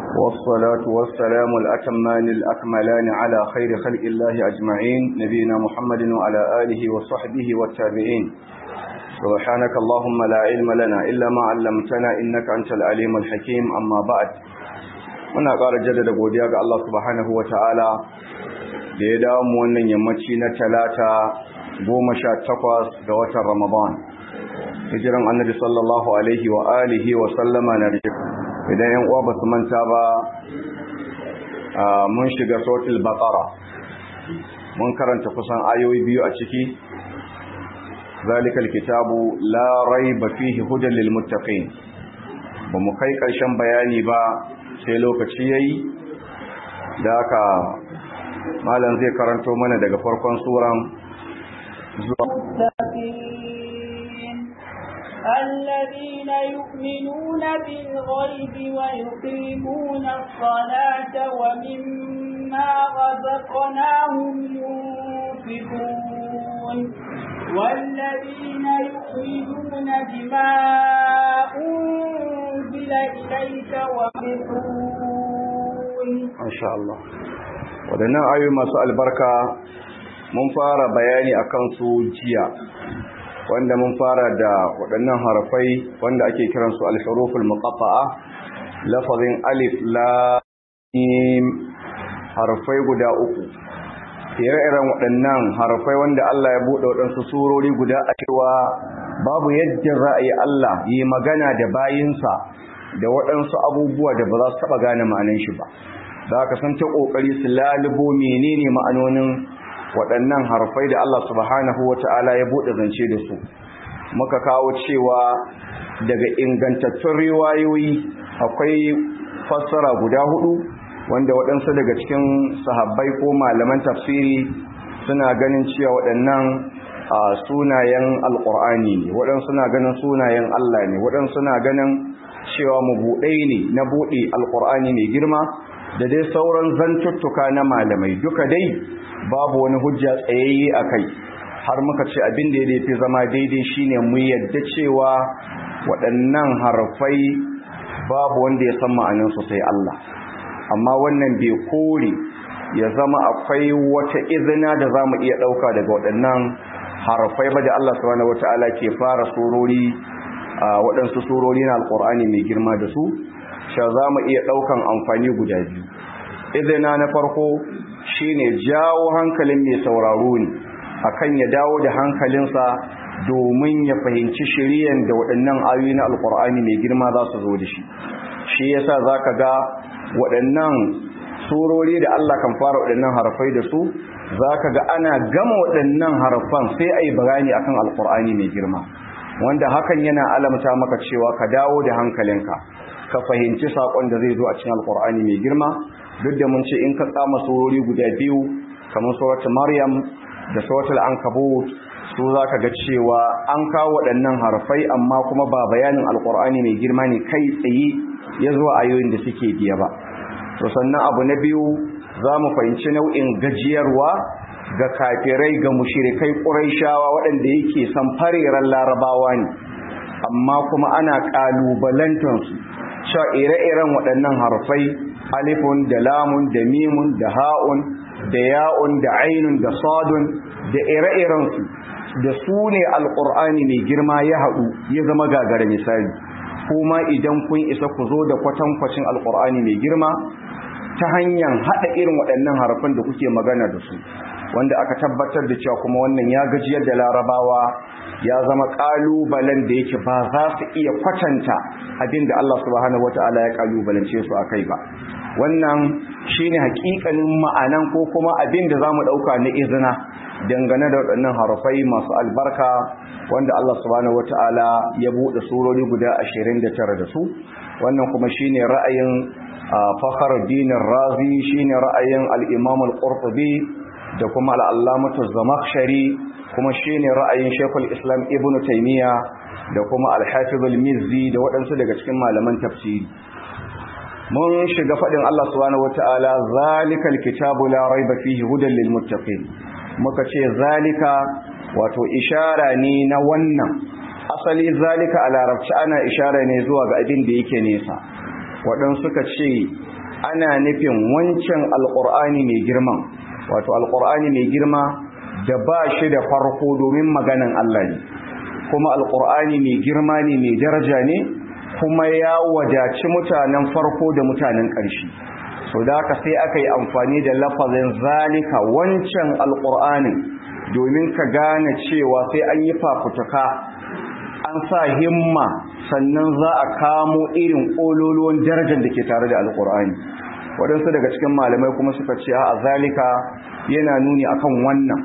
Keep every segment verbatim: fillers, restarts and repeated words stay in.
والصلاة والسلام الأتمان الأكملان على خير خلق الله أجمعين نبينا محمد وعلى آله وصحبه والتابعين سبحانك اللهم لا علم لنا إلا ما علمتنا إنك أنت العليم الحكيم أما بعد muna ƙara jaddada godiya ga Allah subhanahu wa ta'ala da ya dawo mu wannan yammaci na talata goma sha takwas ga watan Ramadan hijiran annabi sallallahu alaihi wa alihi wa sallama na da idan yan uwa ba su manta ba mun shiga suratul baqara mun karanta kusan ayoyi biyu a ciki zalikal kitabu la raiba fihi hudan lil muttaqin ba mu kai ƙarshen bayani ba sai lokaci yayi da haka malam zai karanto mana daga farkon suran zuwa الذين يؤمنون بالغيب ويقيمون الصلاة ومما رزقناهم ينفقون والذين يؤمنون بما أنزل إليك ويقيمون ما شاء الله wadannan ayoyi masu albarka mun fara bayani akan su jiya wanda mun fara da waɗannan harafai wanda ake kiransu al-huruful muqatta'a lafazin alif lam mim harafai guda uku ire-iren waɗannan harafai wanda Allah ya bude waɗansu surori guda a cewa babu yadda ra'ayi Allah yi magana da bayinsa da waɗansu abubuwa da ba za su taɓa gane ma'anar shi ba za ka san ta ƙoƙari su lalubo menene ma'anonin waɗannan harfai da Allah subhanahu wa ta'ala ya buɗe zance da su muka kawo cewa daga ingantattun riwayoyi akwai fassara guda hudu wanda waɗansu daga cikin sahabbai ko malaman tafsiri suna ganin cewa waɗannan sunayen alƙur'ani ne waɗansu suna ganin sunayen Allah ne waɗansu suna ganin cewa mabuɗai ne na buɗe alƙur'ani mai girma da dai sauran zantuttuka na malamai duka dai babu wani hujja tsayayye a kai har muka ce abin da ya fi zama daidai shine mu yadda cewa waɗannan harafai babu wanda ya san ma'anansu sai Allah amma wannan bai kore ya zama akwai wata izina da za mu iya ɗauka daga waɗannan harafai ba da Allah subhanahu wata'ala ke fara surori a waɗansu surori na alƙur'ani mai girma da su sha za mu iya ɗaukan amfani guda biyu izina na farko shine jawo hankalin mai sauraro ne akan ya dawo da hankalinsa domin ya fahimci shiriyan da waɗannan ayoyi na alƙur'ani mai girma za su zo da shi shi yasa zaka ga waɗannan surori da Allah kan fara waɗannan harafai da su zaka ga ana gama waɗannan harafan sai ayi bayani akan alƙur'ani mai girma wanda hakan yana alamta maka cewa ka dawo da hankalinka ka fahimci saƙon da zai zo a cikin alƙur'ani mai girma duk da mun ce in ka tsama surori guda biyu kamar suratul maryam da suratul ankabut su zaka ga cewa an kawo waɗannan harfai amma kuma ba bayanin alqur'ani mai girma ne kai tsaye ya zo ayoyin da suke biya ba to sannan abu na biyu zamu fahimci nau'in gajiyarwa ga kafirai ga mushrikai quraishawa waɗanda yake san fareran larabawa ne amma kuma ana kalubalantansu cewa ire-iren waɗannan harfai alifun da lamun da mimun da ha'un da ya'un da ainun da sadun da ire-irensu da su ne alƙur'ani mai girma ya haɗu ya zama gagara misali kuma idan kun isa ku zo da kwatankwacin alƙur'ani mai girma ta hanyar haɗa irin waɗannan harfan da kuke magana da su wanda aka tabbatar da cewa kuma wannan ya gajiyar da larabawa ya zama ƙalubalen da yake ba za su iya kwatanta abin da Allah subhanahu wata'ala ya ƙalubalance su a kai ba wannan shine hakikanin ma'anan ko kuma abin da zamu dauka na izina dangane da waɗannan harafai masu albarka wanda Allah subhanahu wataala ya bude surori guda ashirin da tara da su wannan kuma shine ra'ayin Fakhruddin Razi shine ra'ayin al-Imam al-Qurtubi da kuma al-Allamah az-Zamakhshari kuma shine ra'ayin Sheikhul Islam Ibn Taymiyyah da kuma al-Hafiz al-Mizzi da waɗansu daga cikin malaman tafsiri mun shiga fadin Allah subhanahu wataala zalikal kitabu la raiba fihi hudan lil muttaqin muka ce zalika wato ishara ne na wannan asali zalika a larabci ana ishara ne zuwa ga abin da yake nesa waɗansu suka ce ana nufin wancan alqur'ani mai girma wato alqur'ani mai girma da ba shi da farko domin maganan Allah ne kuma alqur'ani mai girma ne mai daraja ne kuma ya wadaci mutanen farko da mutanen ƙarshe so da haka sai aka yi amfani da lafazin zalika wancan alqur'anin domin ka gane cewa sai an yi fafutuka an sa himma sannan za a kamo irin ƙololuwan darajar da ke tare da alqur'ani waɗansu daga cikin malamai kuma suka ce a zalika yana nuni akan wannan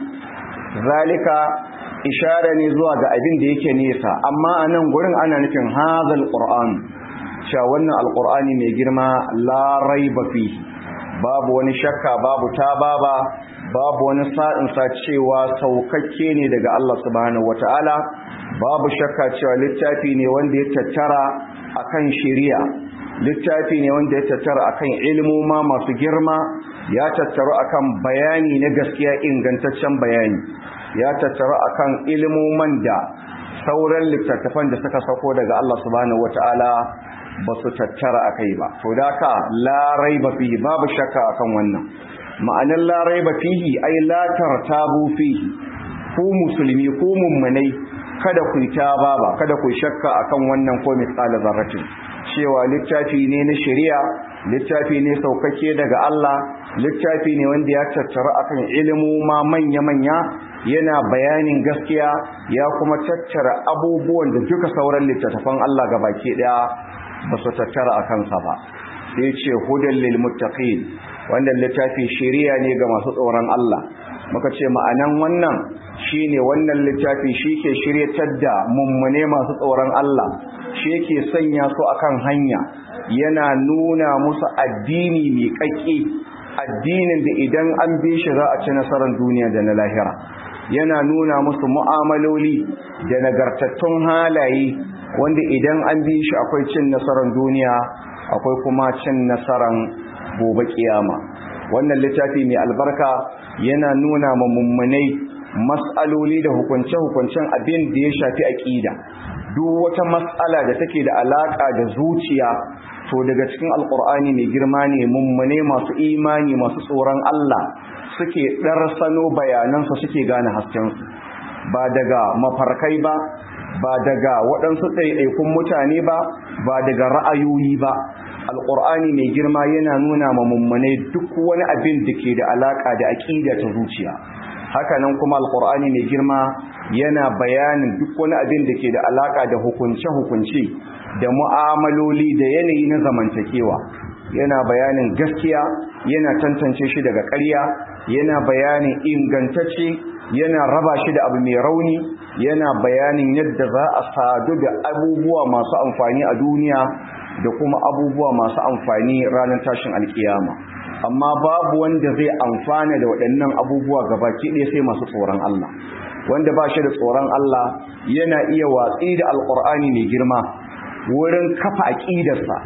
zalika ishara ne zuwa ga abin da yake nesa amma a nan gurin ana nufin hazal qur'an cewa wannan alqur'ani mai girma la raiba fihi babu wani shakka babu tababa babu wani sa'in sa cewa saukakke ne daga Allah subhanahu wataala babu shakka cewa littafi ne wanda ya tattara akan shari'a littafi ne wanda ya tattara akan ilmoma masu girma ya tattara akan bayani na gaskiya ingantaccen bayani ya tattara akan ilmoman da sauran littattafan da suka sako daga Allah subhanahu wataala ba su tattara akai ba to da ka la raiba fihi babu shakka akan wannan ma'anar la raiba fihi ai la tartabu fihi ku musulmi ku mummunai kada ku ta baba kada ku shakka akan wannan ko misali zarratin cewa littafi ne na shari'a littafi ne saukake daga Allah littafi ne wanda ya tattara akan ilimu ma manya-manya yana bayanin gaskiya ya kuma tattara abubuwan da duka sauran littattafan Allah gabaki daya ba su tattara akan sa ba sai ce hudan lil muttaqin wannan littafi shari'a ne ga masu tsoron Allah muka ce ma'anan wannan shine wannan littafi shike shiryatar da mummune masu tsoron Allah shi yake sanya su akan hanya yana nuna musu addini mai kakki addinin da idan an bi shi za a ci nasarar duniya da na lahira yana nuna musu mu'amaloli da nagartattun halaye wanda idan an bi shi akwai cin nasarar duniya akwai kuma cin nasarar gobe kiyama wannan littafi mai albarka yana nuna ma mummunai mas'aloli da hukunce-hukuncen abin da ya shafi aqida duk wata mas'ala da take da alaka da zuciya to daga cikin alqur'ani mai girma ne mummune masu imani masu tsoron Allah suke darsano bayanansa suke gane hasken su ba daga mafarkai ba ba daga waɗansu ɗaiɗaikun mutane ba ba daga ra'ayoyi ba alqur'ani mai girma yana nuna ma mummune duk wani abin da ke da alaka da aqida ta zuciya haka nan kuma alqur'ani mai girma yana bayanin duk wani abin da ke da alaka da hukunce-hukunce da mu'amaloli da yanayi na zamantakewa yana bayanin gaskiya yana tantance shi daga ƙarya yana bayanin ingantacce yana raba shi da abu mai rauni yana bayanin yadda za a sadu da abubuwa masu amfani a duniya da kuma abubuwa masu amfani ranar tashin alkiyama amma babu wanda zai amfana da waɗannan abubuwa gabaki ɗaya sai masu tsoron Allah wanda ba shi da tsoron Allah yana iya watsi da alƙur'ani mai girma wurin kafa aƙidarsa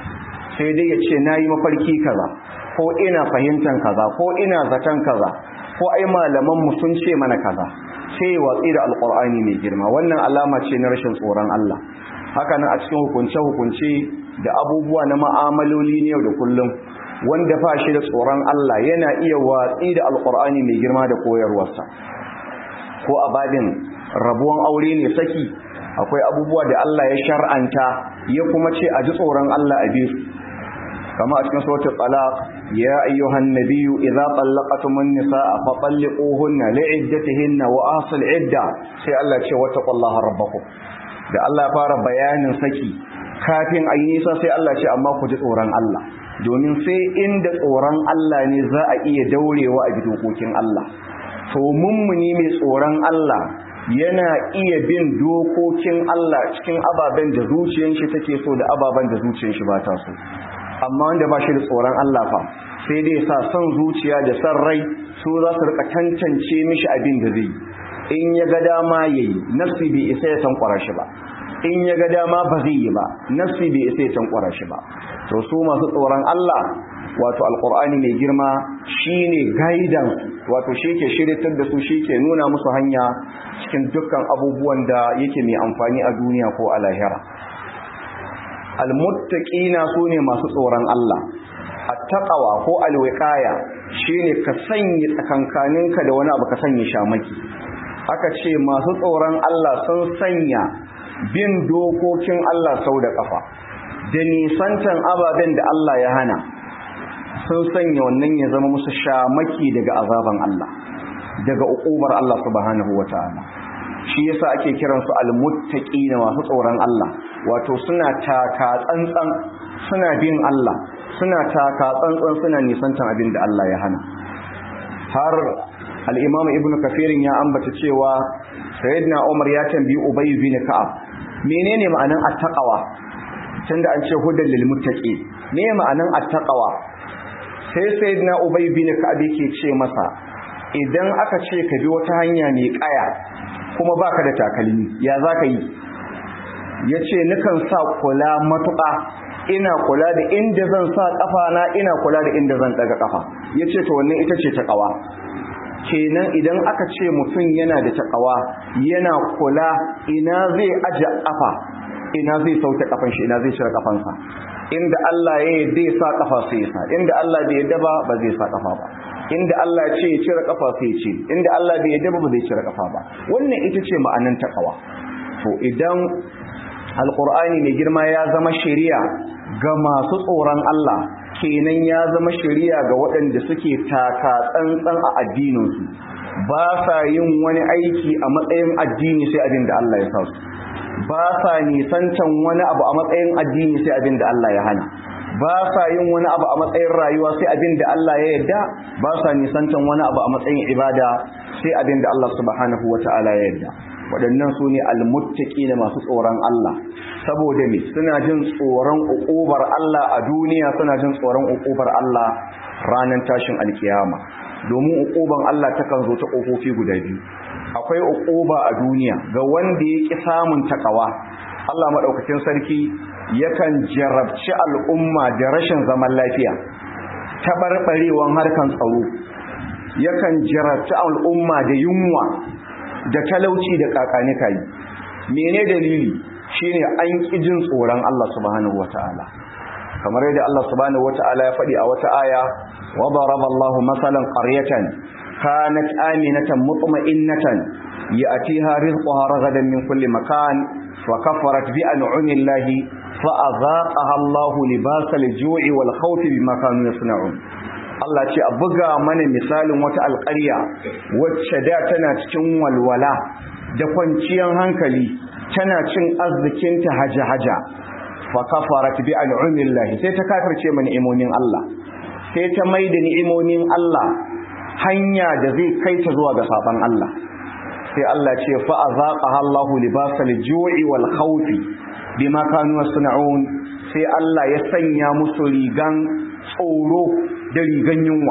sai dai ya ce na yi mafarki kaza ko ina fahimtar kaza ko ina zaton kaza ko ai malamanmu sun ce mana kaza sai ya watsi da alƙur'ani mai girma wannan alama ce na rashin tsoron Allah haka nan a cikin hukunce-hukunce da abubuwa na ma'amaloli ne yau da kullum wanda ba shi da tsoron Allah yana iya watsi da alƙur'ani mai girma da koyarwarsa ko a babin rabuwan aure ne saki akwai abubuwa da Allah ya shar'anta ya kuma ce a ji tsoron Allah a bi su kama a cikin suratul talaq ya ayyuhan nabiyyu idza talaqtumun nisaa fa talliquhunna li'iddatihinna wa ahsil idda sai Allah ce wattaqullaha rabbakum da Allah ya fara bayanin saki kafin ayi nisa sai Allah ce amma ku ji tsoron Allah domin sai inda tsoron Allah ne za a iya daurewa a dokokin Allah to mummuni mai tsoron Allah yana iya bin dokokin Allah cikin ababen da zuciyar shi take so da ababen da zuciyar shi ba ta so amma wanda ba shi da tsoron Allah fa sai dai sa son zuciya da son rai su za su rika tantance mishi abin da zai in ya ga dama yayi nafsi bai isa ya san kwara shi ba in ya ga dama ba zai yi ba nafsi bai isa ya san kwara shi ba to su masu tsoron Allah wato alqur'ani mai girma shine guidance wato shi ke shiritar da su shi ke nuna musu hanya cikin dukkan abubuwan da yake mai amfani a duniya ko a lahira almuttaqina sune masu tsoron Allah attaqwa ko alwiqaya shine ka sanya tsakankaninka da wani abu ka sanya shamaki. Aka ce masu tsoron Allah sun sanya bin dokokin Allah sau da kafa da nisantan ababen da Allah ya hana, sun sanya wannan ya zama musu shamaki daga azaban Allah, daga uqubar Allah subhanahu wataala. Shi yasa ake kiransu almuttaqina, masu tsoron Allah, wato suna taka tsantsan, suna bin Allah, suna taka tsantsan, suna nisantan abin da Allah ya hana. Har al-Imam Ibn Kathir ya ambata cewa Sayyidina Umar ya tambayi Ubay bin Ka'ab, menene ma'anan at-taqwa? Tunda an ce hudal lil muttaqi, me ma'anan at-taqwa? Sai Sayyidina Ubay bin Ka'ab yake ce masa, idan aka ce ka bi wata hanya mai kaya kuma baka da takalmi, ya zaka yi? Yace nukan sa kula matuƙa, ina kula da inda zan sa kafa na, ina kula da inda zan daga kafa. Yace to wannan ita ce taqwa. Kenan idan aka ce mutum yana da taqwa, yana kula ina zai aje kafa, ina zai sauke kafan shi, ina zai cire kafansa. Inda Allah ya yarda ya sa kafa sai ya sa, inda Allah bai yarda ba ba zai sa kafa ba. Inda Allah ya ce ya cire kafa sai ya ce, inda Allah bai yarda ba ba zai cire kafa ba. Wannan ita ce ma'anan taqwa. To idan Alqur'ani mai girma ya zama shari'a ga masu tsoron Allah, kenan ya zama shari'a ga waɗanda suke taka tsantsan a addininsu, ba sa yin wani aiki a matsayin addini sai abin da Allah ya sa su, ba sa nisantan wani abu a matsayin addini sai abin da Allah ya hana, ba sa yin wani abu a matsayin rayuwa sai abin da Allah ya yarda, ba sa nisantan wani abu a matsayin ibada sai abin da Allah subhanahu wata'ala ya yarda. Waɗannan su ne almuttaqina, masu tsoron Allah. Saboda me? Suna jin tsoron uqubar Allah a duniya, suna jin tsoron uqubar Allah ranar tashin alkiyama. Domin uquban Allah takan zo ta kofofi guda biyu. Akwai uquba a duniya ga wanda ya ki samun takawa. Allah madaukakin sarki yakan jarabci al'umma da rashin zaman lafiya, tabarbarewan harkan tsaro, yakan jarabci al'umma da yunwa da talauci da kakani kai. Mene dalili? Shine an kijin tsoron Allah subhanahu wataala. Kamar yadda Allah subhanahu wataala ya faɗi a wata aya, wa daraballahu masalan qaryatan kanat aminatan mutma'innatan ya'tiha rizquha ragadan min kulli makan wa kafarat bi an'amillahi fa azaqaha Allahu libasal ju'i wal khawfi bima kanu yasna'un. Allah ce a buga mana misalin wata alƙarya wacce da tana cikin walwala da kwanciyar hankali, tana cin arzikinta haja-haja, fa kafarat bi an'amillahi, sai ta kafirce mana ni'imomin Allah, sai ta maida ni'imomin Allah hanya da zai kai ta zuwa ga saban Allah. Sai Allah ce fa azaqaha Allahu libasal ju'i wal khawfi bima kanu yasna'un, sai Allah ya sanya musu rigan tsoro da rigan yunwa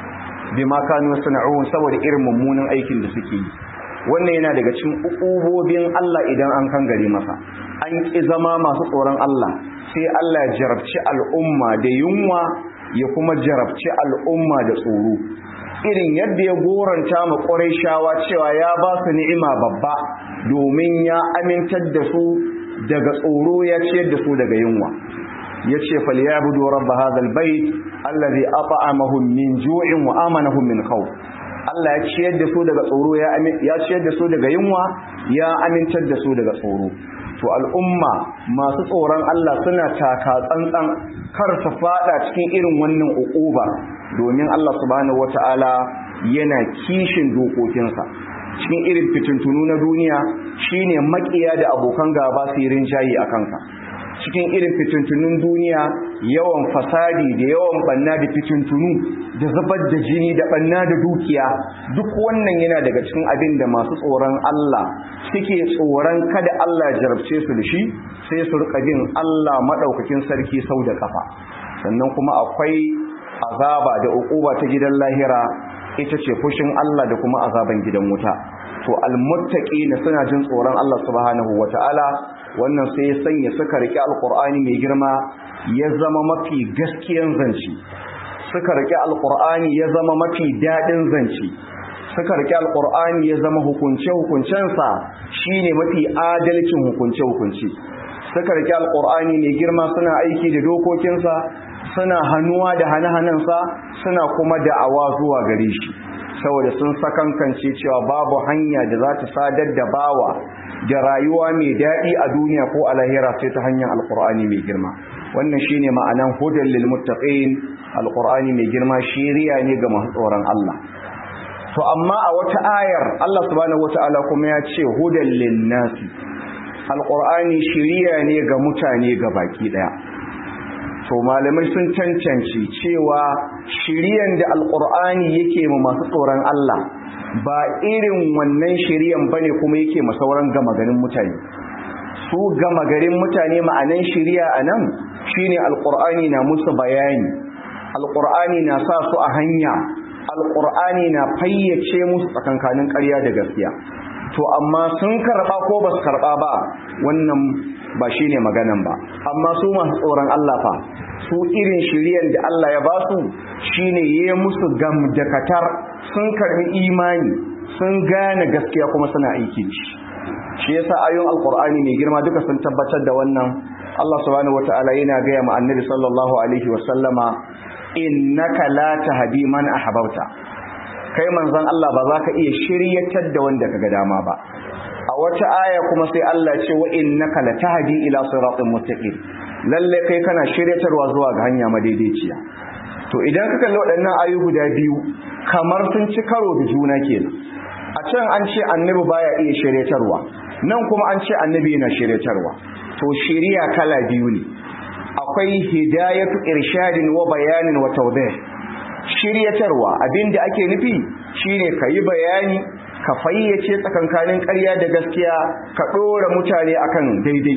bima kanu yasna'un, saboda irin mummunan aikin da suke yi. Wannan yana daga cikin ukubobin Allah idan an kan gare masa. An ki zama masu tsoron Allah, sai Allah ya jarabci al'umma da yunwa, ya kuma jarabci al'umma da tsoro. Irin yadda ya goranta ma Qurayshawa cewa ya ba su ni'ima babba domin ya amintar da su daga tsoro, ya ciyar da su daga yunwa. Yace falyabudu rabb hadha albayt alladhi at'amahum min ju'in wa amanahum min khawf. Allah ya ciyar da su daga tsoro, ya ya ciyar da su daga yunwa, ya amintar da su daga tsoro. To al'umma masu tsoron Allah suna taka tsantsan kar su fada cikin irin wannan uquba, domin Allah subhanahu wataala yana kishin dokokinsa. Cikin irin fitintunu na duniya shine makiya da abokan gaba su yi rinjayi a kanka. Cikin irin fitintunun duniya yawan fasadi da yawan banna da fitintunu da zubar da jini da banna da dukiya, duk wannan yana daga cikin abin da masu tsoron Allah suke tsoron kada Allah ya jarabce su da shi, sai su rika bin Allah madaukakin sarki sau da kafa. Sannan kuma akwai azaba da uquba ta gidan lahira, ita ce fushin Allah da kuma azaban gidan wuta. To almuttaqina suna jin tsoron Allah subhanahu wataala. Wannan sai ya sanya suka rike alqur'ani mai girma ya zama mafi gaskiyan zanci, suka rike alqur'ani ya zama mafi dadin zanci, suka rike alqur'ani ya zama hukunce hukuncensa shine mafi adalcin hukunce hukunci, suka rike alqur'ani mai girma suna aiki da dokokinsa, suna hannuwa da hane-hanensa suna kuma da'awa zuwa gare shi saboda sun sakankance cewa babu hanya da za ta sadar da bawa da rayuwa mai daɗi a duniya ko a lahira sai ta hanyar alkur'ani mai girma. Wannan shine ma'anan hudan lil muttaqin. Alkur'ani mai girma shiriya ne ga masu tsoron Allah. To amma a wata ayar Allah subhanahu wataala kuma ya ce hudan lin nasi. Alkur'ani shiriya ne ga mutane ga baki daya. To malamai sun cancance cewa shiriyan da alkur'ani yake ma masu tsoron Allah ba irin wannan shiriyan bane kuma yake ma sauran gama garin mutane. Su gama garin mutane ma'anan shiriya anan shine alkur'ani na musu bayani, alkur'ani na sa su a hanya, alkur'ani na fayyace musu tsakankanin ƙarya da gaskiya. To amma sun karba ko ba su karba ba wannan ba shine maganan ba. Amma su masu tsoron Allah fa su irin shiriyan da Allah ya ba su shine yayi musu gamdakatar, sun karbi imani, sun gane gaskiya kuma suna aiki da shi. Shi yasa ayoyin alqur'ani mai girma duka sun tabbatar da wannan. Allah subhanahu wataala yana gaya ma annabi sallallahu alaihi wasallama innaka la tahdi man ahbabta. Kai manzon Allah ba za ka iya shiryatar da wanda kaga dama ba. A wata aya kuma sai Allah ce wa innaka la tahdi ila siratin mustaqim. Lalle kai kana shiryatarwa zuwa ga hanya madaidaiciya. To idan ka kalli waɗannan ayoyi guda biyu kamar sun ci karo da juna kenan. A can an ce annabi baya iya shiryatarwa, nan kuma an ce annabi yana shiryatarwa. To shiriya kala biyu ne. Akwai hidayatu irshadin wa bayanin wa tawdih. Shiryatarwa abinda ake nufi shine kayi bayani, ka fayyace tsakankanin ƙarya da gaskiya, ka dora mutane akan daidai.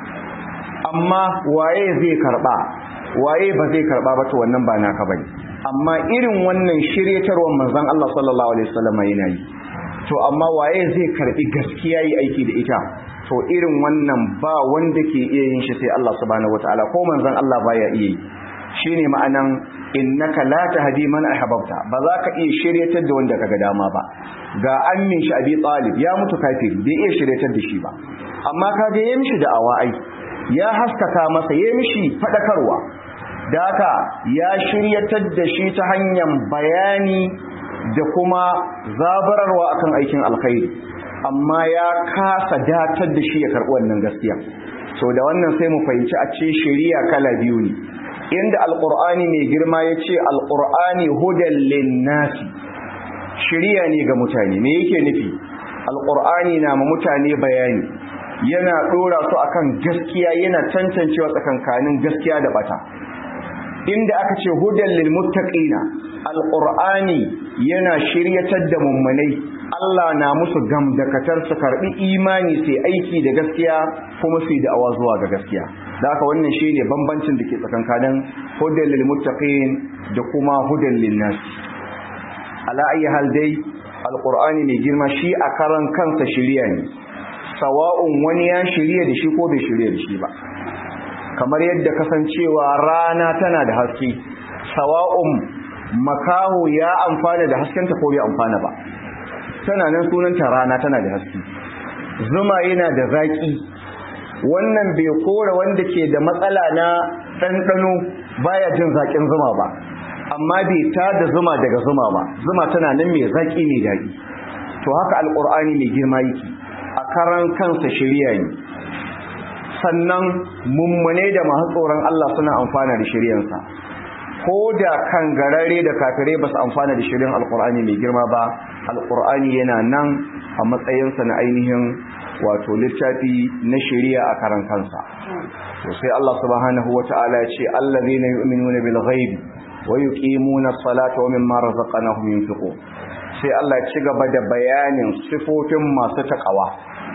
Amma waye zai karba, waye ba zai karba ba to wannan ba naka bane. Amma irin wannan shiryatarwar manzon Allah sallallahu alaihi wasallam yana yi. To amma waye zai karbi gaskiya yi aiki da ita? To irin wannan ba wanda ke iya yin shi sai Allah subhanahu wataala, ko manzon Allah baya iya yi. Shine ma'anan innaka la tahdi man ahbabta. Ba za ka iya shiryatar da wanda kaga dama ba. Ga ammin shi Abi Talib ya mutu kafiri, bai iya shiryatar da shi ba. Amma kaga yayin mishi da'awa ai, ya haskaka masa, yayin mishi fadakarwa. Da haka ya shiryatar da shi ta hanyar bayani da kuma zabararwa akan aikin alkhairi. Amma ya kasa datar da shi ya karɓi wannan gaskiya. So da wannan sai mu fahimci a ce shari'a kala biyu ne. Inda alqur'ani mai girma ya ce alqur'ani hudan linnasi, shari'a ne ga mutane. Me yake nufi? Alqur'ani na ma mutane bayani, yana dora su akan gaskiya, yana tantancewa tsakankanin gaskiya da bata. Inda aka ce hudan lil muttaqina, alqur'ani yana shiryatar da mummunai. Allah na musu gamdakatar su karbi imani sai aiki da gaskiya kuma su yi da'awa zuwa ga gaskiya. Da haka wannan shine bambancin da ke tsakankanin hudan lil muttaqin da kuma hudan lin nas. Ala ayi hal dai alqur'ani mai girma shi a karan kansa shiriya ne. Sawa'un wani ya shirya da shi ko bai shirya da shi ba. Kamar yadda kasancewa rana tana da haske, sawa'un makaho ya amfana da haskenta ko bai amfana ba. Tana nan sunanta rana, tana da haske. Zuma yana da zaki, wannan bai kora wanda ke da matsala na ɗanɗano baya jin zaƙin zuma ba, amma bai ta da zuma daga zuma ba. Zuma tana nan mai zaki mai daɗi. To haka alƙur'ani mai girma yake, a karan kansa shari'a ne. Sannan mummune da masu tsoron Allah suna amfana da shari'ansa. Ko da kan garare da kafirai ba su amfana da shirin alkur'ani mai girma ba, alkur'ani yana nan a matsayinsa na ainihin wato littafi na shari'a a karan kansa. To sai Allah subhanahu wata'ala ya ce allazina yu'minuna bil ghaibi wa yuqimuna as-salata wa mimma razaqnahum yunfiqun. Sai Allah ya ci gaba da bayanin sifofin masu takawa.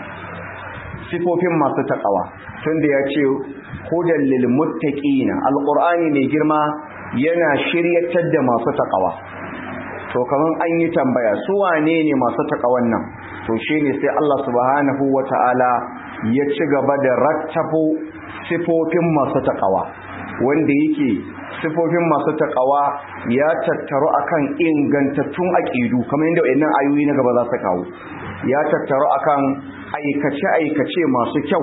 Sifofin masu takawa tunda ya ce hudan lil muttaqina, alkur'ani mai girma yana shiryatar da masu takawa. To kaman an yi tambaya su wane ne masu takawan nan? To shine sai Allah subhanahu wataala ya ci gaba da rattabo sifofin masu takawa, wanda yake sifofin masu takawa ya tattaru akan ingantattun aqidu kamar yadda wayannan ayoyi na gaba za su kawo. Ya tattaru akan aikace aikace masu kyau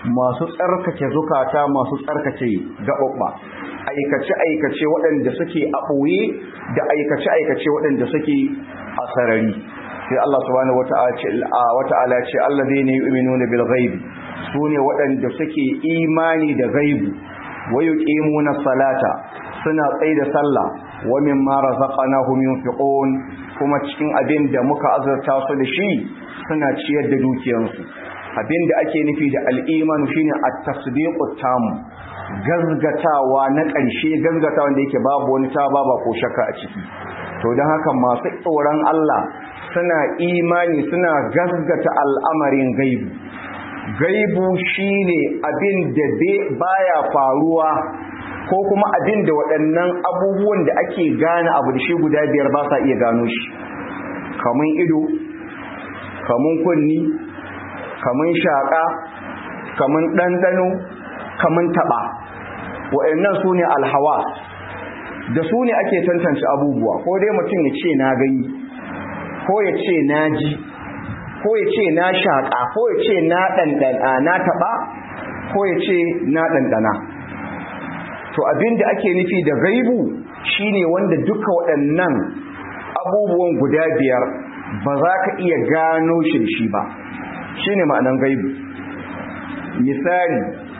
masu tsarkake zukata masu tsarkake gaɓaɓɓa, aikace-aikace waɗanda suke a ɓoye da aikace-aikace waɗanda suke a sarari. sai Allah subhanahu wata'ala ce allazina yu'minuna bil ghaibi, sune waɗanda suke imani da ghaibi, wa yuqimuna salata, suna tsaida sallah, wa mimma razaqnahum yunfiqun, kuma cikin abin da muka azurta su da shi suna ciyar da dukiyansu. Abin da ake nufi da al'imanu shine at-tasdiqut tam, gazgatawa na ƙarshe, gazgatawa da yake babu wani ta baba ko shakka a ciki. To don haka masu tsoron Allah suna imani, suna gazgata al'amarin gaibu. Gaibu shine abin da baya faruwa, ko kuma abin da waɗannan abubuwan da ake gane abu da shi guda biyar ba sa iya gano shi, kamun ido, kamun kunni, kamun shaƙa, kamun ɗanɗano, kamun taɓa. Waɗannan su ne alhawa, da su ne ake tantance abubuwa, ko dai mutum ya ce na gani, ko ya ce na ji, ko ya ce na shaƙa, ko ya ce na ɗanɗana, na taɓa, ko ya ce na ɗanɗana. To abin da ake nufi da gaibu shine wanda duka waɗannan abubuwan guda biyar ba za ka iya gano shi da shi ba, shine ma'anan gaibu. Misali,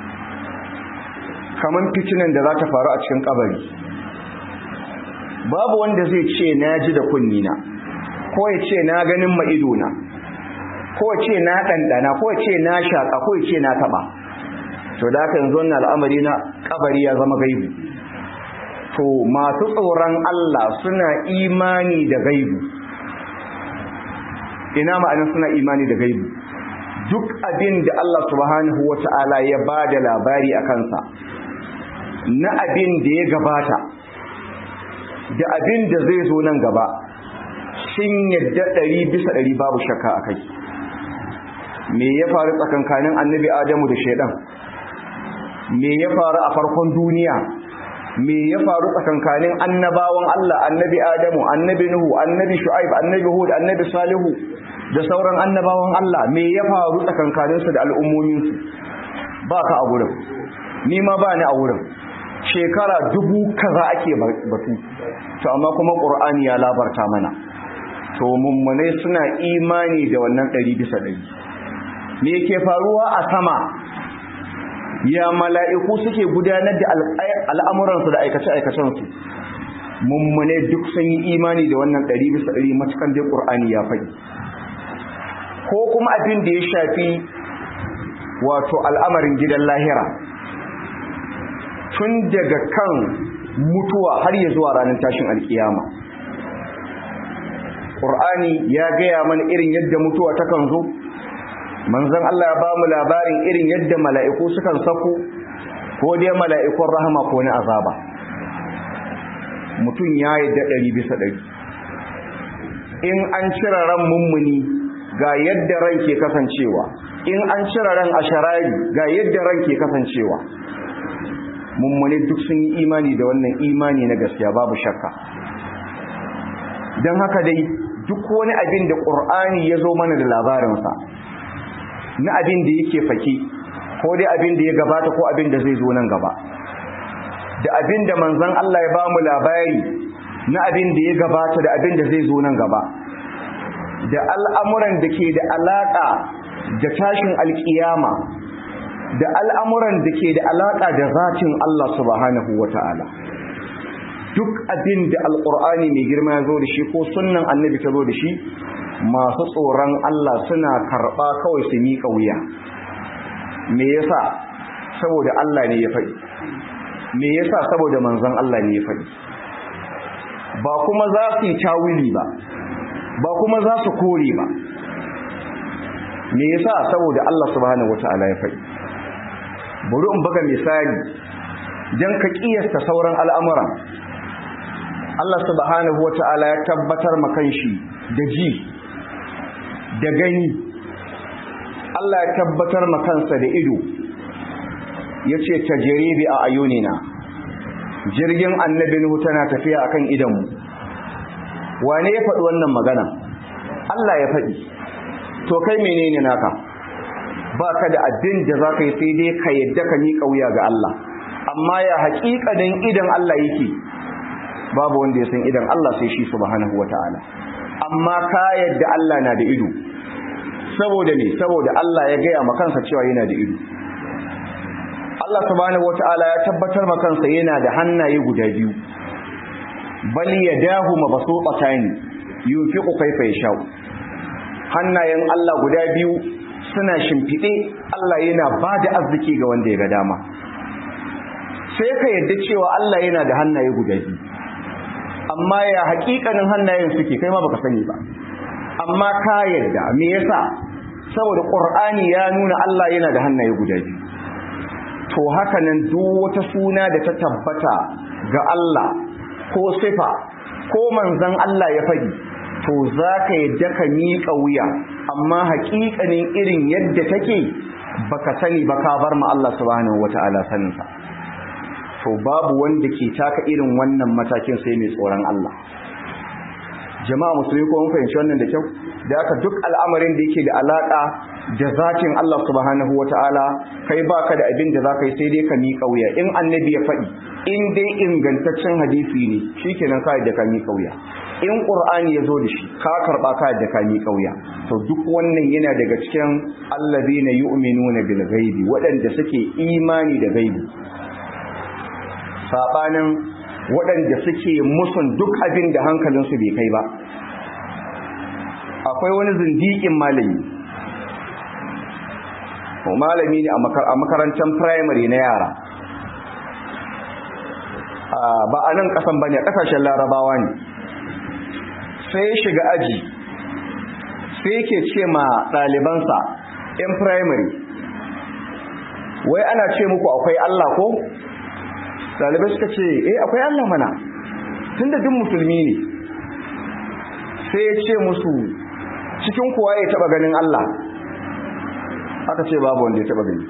kaman fitinan da za ta faru a cikin kabari, babu wanda zai ce na ji da kunnina, ko ya ce na ganin ma'idona, ko ya ce na ɗanɗana, ko ya ce na shaƙa, ko ya ce na taɓa. To da haka yanzu wannan al'amari na kabari ya zama gaibu. To masu tsoron Allah suna imani da gaibu. Ina ma'anin suna imani da gaibu? Duk abin da Allah subhanahu wata'ala ya ba da labari a kansa, na abin da ya gabata da abin da zai zo nan gaba, sun yadda ɗari bisa ɗari babu shakka a kai. Me ya faru tsakankanin annabi Adamu da shaidan? Me ya faru a farkon duniya? Me ya faru tsakankanin annabawan Allah, annabi Adamu, annabi Nuhu, annabi Shu'aib, annabi Hud, annabi Salihu da sauran annabawan Allah? Me ya faru tsakankanin su da al'ummomin su? Ba ka a wurin, ni ma ba ni a wurin. Shekara dubu kaza ake batu, to amma kuma Qur'ani ya labarta mana. To mummunai suna imani da wannan ɗari bisa ɗari. Me ke faruwa a sama? Ya mala'iku suke gudanar da al'amuransu da aikace-aikacensu? Mummune duk sun yi imani da wannan ɗari bisa ɗari matukan dai ƙur'ani ya faɗi. Ko kuma abin da ya shafi wato al'amarin gidan lahira, tun daga kan mutuwa har ya zuwa ranar tashin alkiyama. Ƙur'ani ya gaya mana irin yadda mutuwa takan zo, manzon Allah ya ba mu labarin irin yadda mala'iku sukan sako, ko dai mala'ikun rahama ko na azaba. Mutum ya yi da ɗari bisa ɗari. In an cire ran mummuni ga yadda ran ke kasancewa, in an cire ran asharari ga yadda ran ke kasancewa. Mummuni duk sun yi imani da wannan imani na gaskiya, babu shakka. Don haka dai duk wani abin da ƙur'ani ya zo mana da labarinsa, na abin da yake fake, ko dai abin da ya gabata ko abin da zai zo nan gaba, da abin da manzon Allah ya bamu labari na abin da ya gabata da abin da zai zo nan gaba, da al'amuran da ke da alaka da tashin alkiyama, da al'amuran da ke da alaka da zatin Allah subhanahu wata'ala. Duk abin da alqur'ani mai girma ya zo da shi ko sunnan annabi ta zo da shi, masu tsoron Allah suna karɓa kawai su miƙa wuya. Me yasa? Saboda Allah ne ya faɗi. Me yasa? Saboda manzon Allah ne ya faɗi. Ba kuma za su yi tawili ba, ba kuma za su kore ba. Me yasa? Saboda Allah subhanahu wata'ala ya faɗi. Bari in baka misali dan ka kiyasta sauran al'amuran. Allah subhanahu wata'ala ya tabbatar ma kanshi da ji da gani. Allah ya tabbatar ma kansa da ido, yace tajribi a ayunina, jirgin annabi Nuhu tana tafiya akan idanmu. Wane ya faɗi wannan magana? Allah ya faɗi. To kai menene naka? baka da abin da zaka yi sai dai ka yadda ka miƙa wuya ga Allah amma ya haƙiƙanin idan Allah yake babu wanda ya san idan Allah sai shi subhanahu wataala amma ka yadda Allah na da ido saboda ne saboda Allah ya gaya maka kansa cewa yana da ido Allah subhanahu wataala ya tabbatar maka kansa yana da hannaye guda biyu bal yadahu mabsuutatan yunfiqu kayfa yasha hannayen Allah guda biyu suna shimfide Allah yana bada arziki ga wanda ya ga dama sai ka yadda cewa Allah yana da hannaye guda biyu amma ya hakikanin hannayen suke kai ma baka sani ba amma ka yadda me yasa saboda Qur'ani ya nuna Allah yana da hannaye guda biyu to haka nan duk wata suna da ta tabbata ga Allah ko sifa ko manzon Allah ya fadi to zaka yadda ka miƙa wuya amma hakikanin irin yadda take baka sani ba ka bar ma Allah subhanahu wataala saninsa to babu wanda ke taka irin wannan matakin sai mai tsoron Allah jama'a musulmi ko mun fahimci wannan da kyau da haka duk al'amarin da yake da alaka da zatin Allah subhanahu wataala kai baka da abin da zaka yi sai dai ka miƙa wuya in annabi ya faɗi in dai ingantaccen hadisi ne shikenan kai da ka miƙa wuya in qur'ani ya zo da shi ka karba ka da ka miƙa wuya to duk wannan yana daga cikin allazina yu'minuna bil ghaibi waɗanda suke imani da gaibi sabanin waɗanda suke musun duk abin da hankalinsu bai kai ba akwai wani zindiƙin malami ko malami ne a makarantar primary na yara ba a nan ƙasan bane a ƙasashen larabawa ne sai ya shiga aji sai yake ce ma ɗalibansa yan primary wai ana ce muku akwai Allah ko ɗalibai suka ce eh akwai Allah mana tunda duk musulmi ne sai ya ce musu cikin kuwa ya taba ganin Allah aka ce babu wanda ya taba gani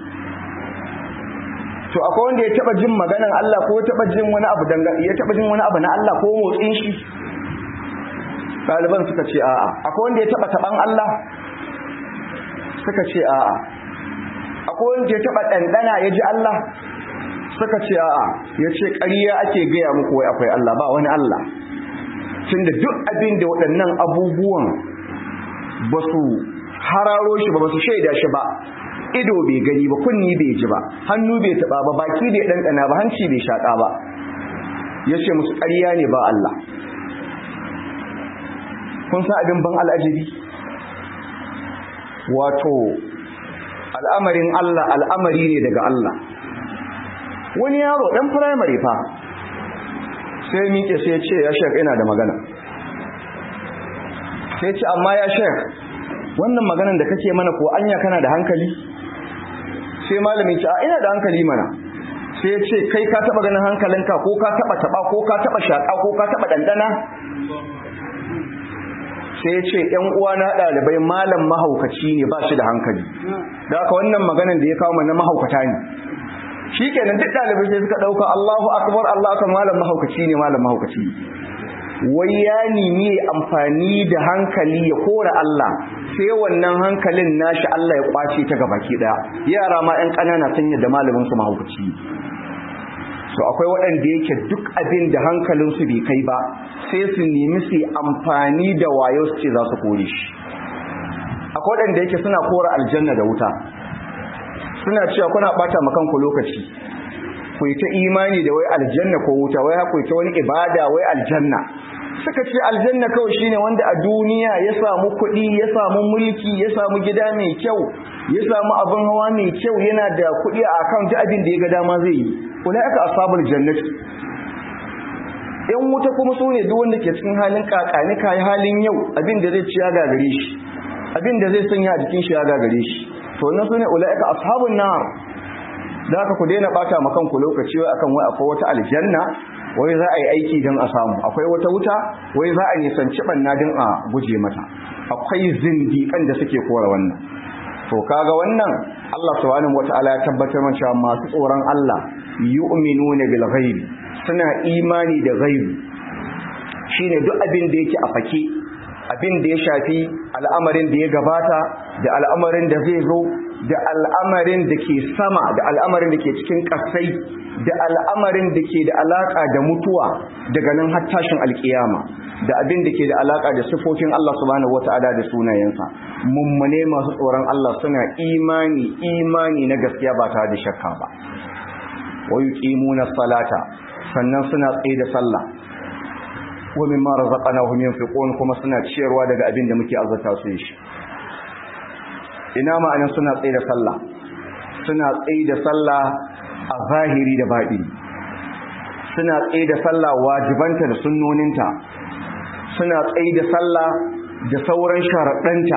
to akwai wanda ya taba jin maganan Allah ko ya taba jin wani abu danga ya taba jin wani abu na Allah ko motsin shi ɗaliban suka ce a'a akwai wanda ya taba taban Allah suka ce a'a akwai wanda ya taba dandana ya ji Allah suka ce a'a ya ce ƙarya ake gaya muku wai akwai Allah ba wani Allah tunda duk abin da waɗannan abubuwan ba su hararo shi ba ba su shaida shi ba ido bai gani ba kunni bai ji ba hannu bai taɓa ba baki bai ɗanɗana ba hanci bai shaƙa ba ya ce musu ƙarya ne ba Allah kun san abin ban al'ajabi wato al'amarin Allah al'amari ne daga Allah wani yaro ɗan firamare fa sai miƙe sai ce ya shek ina da magana sai ce amma ya shek wannan maganan da kake mana ko anya kana da hankali sai malamin ce a ina da hankali mana sai ce kai ka taba ganin hankalinka ko ka taba taba ko ka taba shaka ko ka taba dandana sai ce ƴan uwana ɗalibai malam mahaukaci ne ba shi da hankali da haka wannan maganan da ya kawo mana mahaukata ne shikenan duk dalibai sai suka dauka Allahu akbar Allah kan malam mahaukaci ne malam mahaukaci wai ya nemi amfani da hankali ya kora Allah sai wannan hankalin nashi Allah ya kwace ta gabaki daya yara ma ɗan kanana sun yadda malamin su mahaukaci so akwai waɗanda yake duk abin da hankalin su bai kai ba sai su nemi su amfani da wayo su ce za su kore shi akwai waɗanda yake suna kora aljanna da wuta suna cewa kuna bata makanku lokaci ku yi ta imani da wai aljanna ko wuta wai ku yi ta wani ibada wai aljanna suka ce aljanna kawai shine wanda a duniya ya samu kuɗi ya samu mulki ya samu gida mai kyau ya samu abin hawa mai kyau yana da kuɗi a account duk abin da ya ga dama zai yi ulaika ashabul jannati yan wuta kuma su ne duk wanda ke cikin halin kakani kai halin yau abin da zai ci ya gagare shi abin da zai sanya a jikin shi ya gagare shi to wannan sune ulaika ashabun nar da haka ku daina bata ma kanku lokaci wai akan wai akwai wata aljanna wai za a yi aiki don a samu akwai wata wuta wai za a nisanci banna don a guje mata akwai zindiƙan da suke kora wannan to kaga wannan Allah subhanahu wataala ya tabbatar mana cewa masu tsoron Allah yu'minuna bil ghaibi suna imani da ghaibi shine duk abin da yake a fake abin da ya shafi al'amarin da ya gabata da al'amarin da zai zo da al'amarin da ke sama da al'amarin da ke cikin ƙasai da al'amarin da ke da alaƙa da mutuwa daga nan har tashin alƙiyama da abin da ke da alaƙa da sifofin Allah subhanahu wata'ala da sunayensa mummune masu tsoron Allah suna imani imani na gaskiya ba tare da shakka ba wa yuqimuna salata sannan suna tsaye da sallah wa mimma razaqnahum yunfiqun kuma suna ciyarwa daga abin da muke azurta su shi ina ma'anar suna tsaye da sallah suna tsaye da sallah a zahiri da baɗini suna tsaye da sallah wajibanta da sunnoninta suna tsaye da sallah da sauran sharaɗanta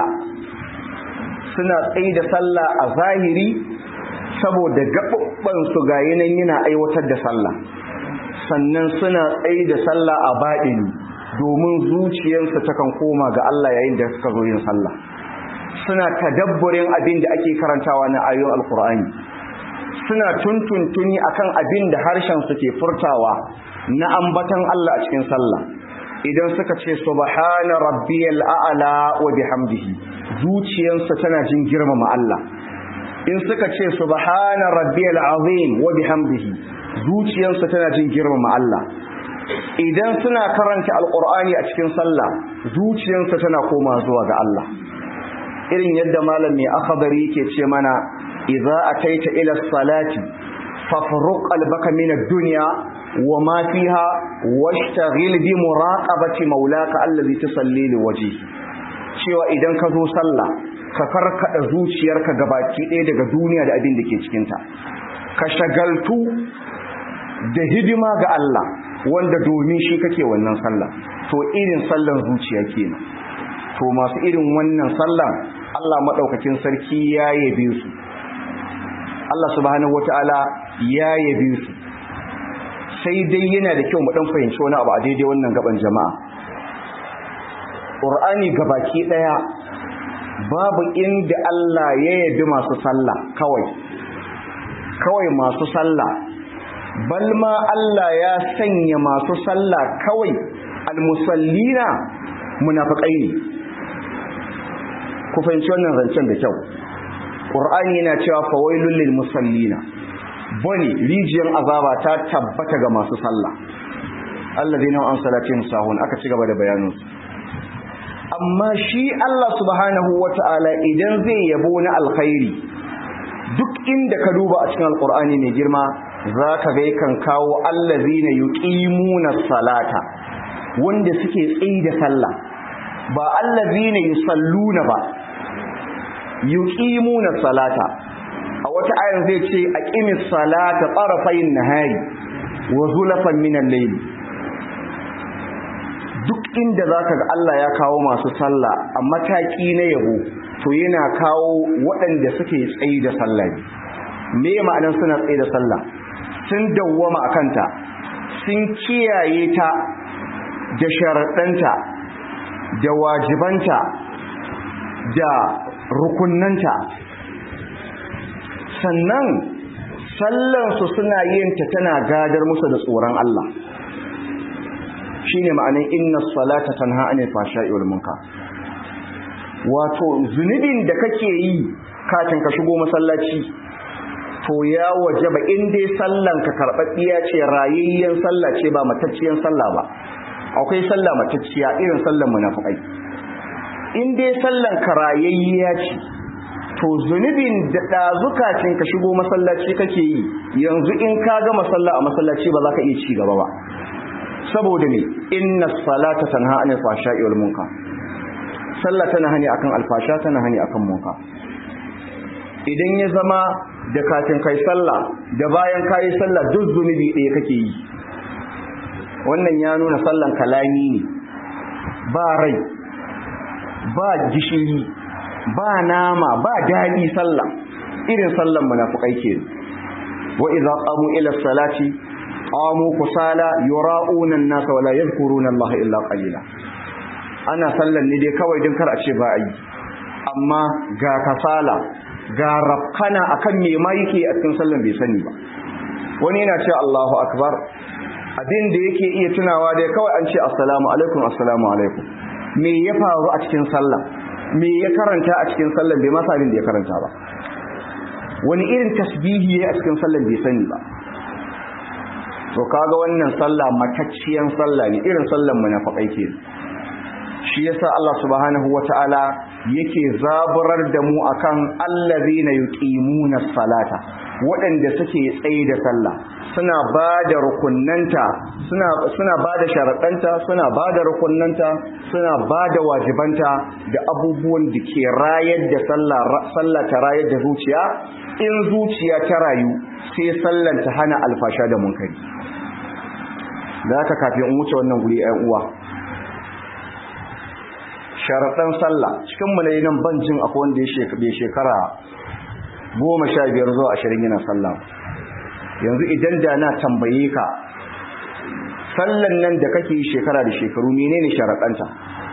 suna tsaye da sallah a zahiri saboda gaɓuɓɓan su ga yanayin yana aiwatar da sallah sannan suna tsaye da sallah a baɗini domin zuciyarsa takan koma ga Allah yayin da suka zo yin sallah suna tadabburin abin da ake karantawa na ayoyin alkur'ani suna tuntuntuni akan abin da harshen su ke furtawa na ambatan Allah a cikin sallah idan suka ce subhana rabbiyal a'la wa bihamdihi zuciyarsu tana jin girmama Allah in suka ce subhana rabbiyal azim wa bihamdihi zuciyarsu tana jin girmama Allah idan suna karanta alqur'ani a cikin sallah zuciyarsu tana koma zuwa ga Allah irin yadda malam mai akhdari yake ce mana idza ataita ila salati fafruq qalbaka min ad-dunya wa ma fiha washtaghil bi muraqabati maulaka allazi tusalli li wajhi cewa idan ka zo sallah ka karkada zuciyarka gabaki ɗaya daga duniya da abin da ke cikin ta ka shagaltu da hidima ga Allah wanda domin shi kake wannan sallah to irin sallan zuciya kenan to masu irin wannan sallah Allah madaukakin sarki ya yabe su Allah subhanahu wataala ya yabe su sai dai yana da kyau mu dan fahimci wani abu a daidai wannan gaban jama'a Qur'ani gabaki daya babu inda Allah ya yabi masu sallah kawai kawai masu sallah balma Allah ya sanya masu sallah kawai almusallina munafiqai ne ku fahimci wannan zancen da kyau Qur'ani yana cewa fawailul lil musallina bani rijiyar azaba ta tabbata ga masu sallah alladhina an salatihim sahun aka ci gaba da bayanin amma shi Allah subhanahu wata'ala idan zai yabo na alkhairi duk inda ka duba a cikin alqur'ani mai girma zaka ga yakan kawo allazina yuqimuna salata wanda suke tsayi da sallah ba allazina yusalluna ba yuqimuna salata a wata ayar zai ce aqimis salata tarafayn nahari wa zulafan min al-layl duk inda zaka ga Allah ya kawo masu sallah a mataki na yabo to yana kawo waɗanda suke tsayi da sallah me ma'anar suna tsayi da sallah sun dawwama akanta sun kiyaye ta da sharaɗanta da wajibanta da rukunnanta sannan sallansu suna yin ta tana gadar musu da tsoron Allah shine ma'anar inna salata tanha anil fahsha'i wal munkar wato zunubin da kake yi kafin ka shigo masallaci to ya wajaba in dai sallan ka karɓaɗɗiya ce rayayyen sallah ce ba matacciyan sallah ba akwai sallah matacciya irin sallan munafikai in dai sallan ka rayayya ce to zunubin da ɗazukacin ka shigo masallaci kake yi yanzu in ka gama sallah a masallaci ba za ka iya ci gaba ba saboda me inna salata tanha anil fahsha'i wal munkar sallah tana hani akan alfasha tana hani akan munkar idan ya zama da kafin kai sallah da bayan kai sallah duk zunubi ɗaya kake yi wannan ya nuna sallan kalami ne ba rai ba gishiri ba nama ba daɗi sallah irin sallan munafikai ke wa idza qamu ila salati qamu kusala yura'una an-nasa wa la yadhkuruna Allah illa qalila ana sallan ne dai kawai din kar a ce ba yi amma ga kasala ga rafkana akan me ma yake a cikin sallan bai sani ba wani yana ce Allahu akbar abin da yake iya tunawa dai kawai an ce assalamu alaikum assalamu alaikum me ya faru a cikin sallah me ya karanta a cikin sallan bai masa abin da ya karanta ba wani irin tasbihi yayi a cikin sallan bai sani ba to kaga wannan sallah matacciyan sallah ne, irin sallan munafikai ke. Shi yasa Allah subhanahu wataala yake zaburar da mu akan allazina yuqimuna salata, waɗanda suke tsaye da sallah, suna bada rukunnanta, suna suna bada sharadanta, suna bada rukunnanta, suna bada wajibanta da abubuwan da ke rayar da sallah sallah ta rayar da zuciya. In zuciya ta rayu sai sallan ta hana alfasha da munkari. Da haka kafin in wuce wannan guri ɗan uwa, sharaɗan sallah cikin mu ne nan ban jin akwai wanda ya bai shekara goma sha biyar zuwa ashirin yana sallah. Yanzu idan da na tambaye ka sallan nan da kake yi shekara da shekaru menene sharaɗanta?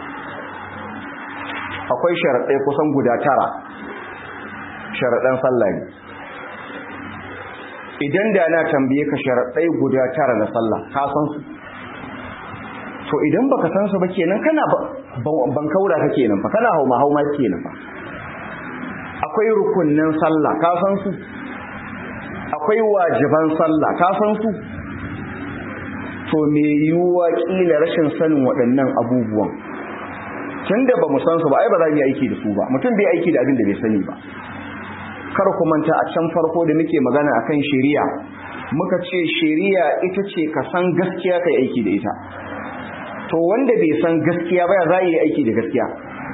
Akwai sharaɗai kusan guda tara sharaɗan sallah ne. Idan da na tambaye ka sharaɗai guda tara na sallah ka san su? To idan baka san su ba kenan kana ban kaura ka kenan fa, kana hauma hauma kenan fa. Akwai rukunnan sallah ka san su? Akwai wajiban sallah ka san su? To me yiwuwa kila rashin sanin waɗannan abubuwan tunda ba mu san su ba ai ba za mu yi aiki da su ba. Mutum bai aiki da abin da bai sani ba. Kar ku manta a can farko da muke magana akan shari'a, muka ce shari'a ita ce ka san gaskiya kai aiki da ita. To wanda bai san gaskiya ba ya za yi aiki da gaskiya?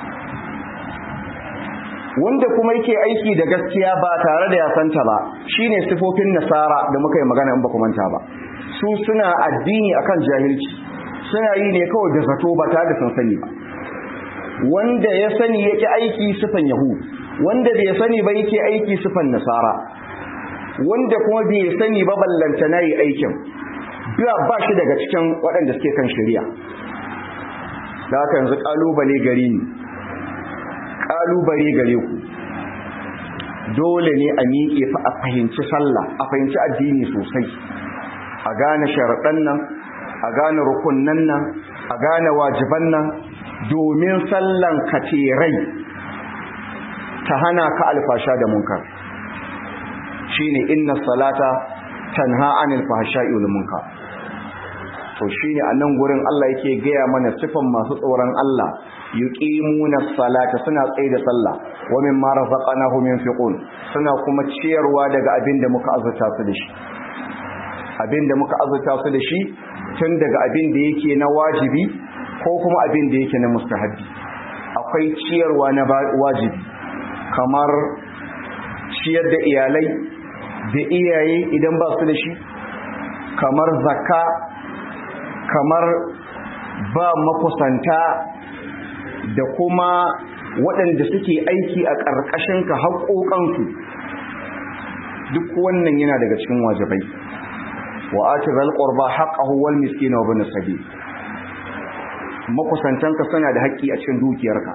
Wanda kuma yake aiki da gaskiya ba tare da ya santa ba shine sifofin nasara da muka yi magana in ba ku manta ba. Su suna addini akan jahilci, suna yi ne kawai da zato ba tare da sun sani ba. Wanda ya sani yake aiki sifan yahud, wanda bai sani ba yake aiki sifan nasara, wanda kuma bai sani ba ballanta na yi aikin ba shi daga cikin waɗanda suke kan shari'a. Da haka yanzu ƙalubale gare ni, ƙalubale gare ku, dole ne a miƙe fa a fahimci sallah, a fahimci addini sosai, a gane sharaɗan nan, a gane rukunnan nan, a gane wajiban nan, domin sallan ka ce rai ta hana ka alfasha da munkar. Shine inna salata tanha anil fahsha'i wal munkar. To shine a nan gurin Allah yake gaya mana sifan masu tsoron Allah, yuqimuna salata, suna tsaye da sallah, wa mimma razaqnahum yunfiqun, suna kuma ciyarwa daga abin da muka azurta su da shi. Abin da muka azurta su da shi tun daga abin da yake na wajibi ko kuma abin da yake na mustahabbi. Akwai ciyarwa na wajibi kamar ciyar da iyalai da iyaye idan ba su da shi, kamar zakka, kamar ba makusanta da kuma waɗanda suke aiki a ƙarƙashinka haƙoƙansu, duk wannan yana daga cikin wajibai. Wa ati zal qurba haqqahu wal miskin wa ibn sabil. Makusantanka suna da haƙƙi a cikin dukiyarka,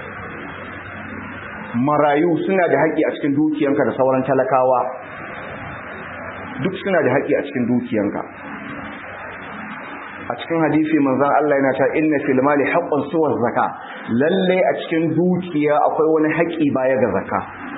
marayu suna da haƙƙi a cikin dukiyanka da sauran talakawa duk suna da haƙƙi a cikin dukiyanka. A cikin hadisi manzon Allah yana cewa inna fil mali haqqan suwa zakka, lalle a cikin dukiya akwai wani haƙƙi baya ga zakka.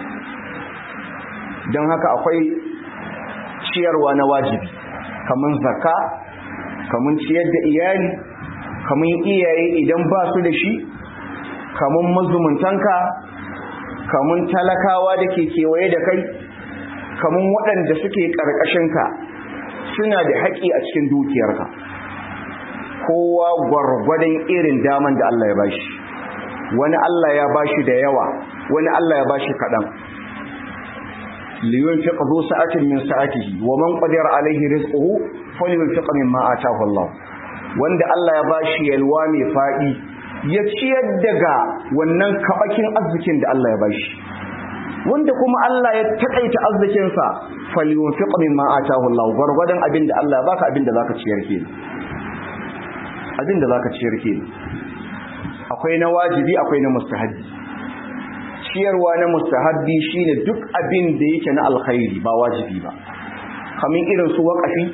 Don haka akwai ciyarwa na wajibi kaman zakka, kaman ciyar da iyali, kaman iyaye idan ba su da shi, kaman mazumuntanka, kaman talakawa da ke kewaye da kai, kaman waɗanda suke ƙarƙashinka suna da haƙƙi a cikin dukiyarka. Kowa gwargwadon irin daman da Allah ya bashi, wani Allah ya bashi da yawa, wani Allah ya bashi kaɗan. liyunfiq zu sa'atin min sa'atihi wa man qadira alayhi rizquhu falyunfiq mimma ataahu Allah. Wanda Allah ya bashi yalwa mai fadi ya ciyar daga wannan kabakin arzikin da Allah ya bashi. Wanda kuma Allah ya takaita arzikin sa falyunfiq mimma ataahu Allah. Gwargwadon abinda Allah ya baka abinda zaka ciyar ke. Abinda zaka ciyar ke. Akwai na wajibi, akwai na mustahabi. Ciyarwa na mustahabbi shine duk abin da yake na alkhairi ba wajibi ba, kamar irin su waqafi,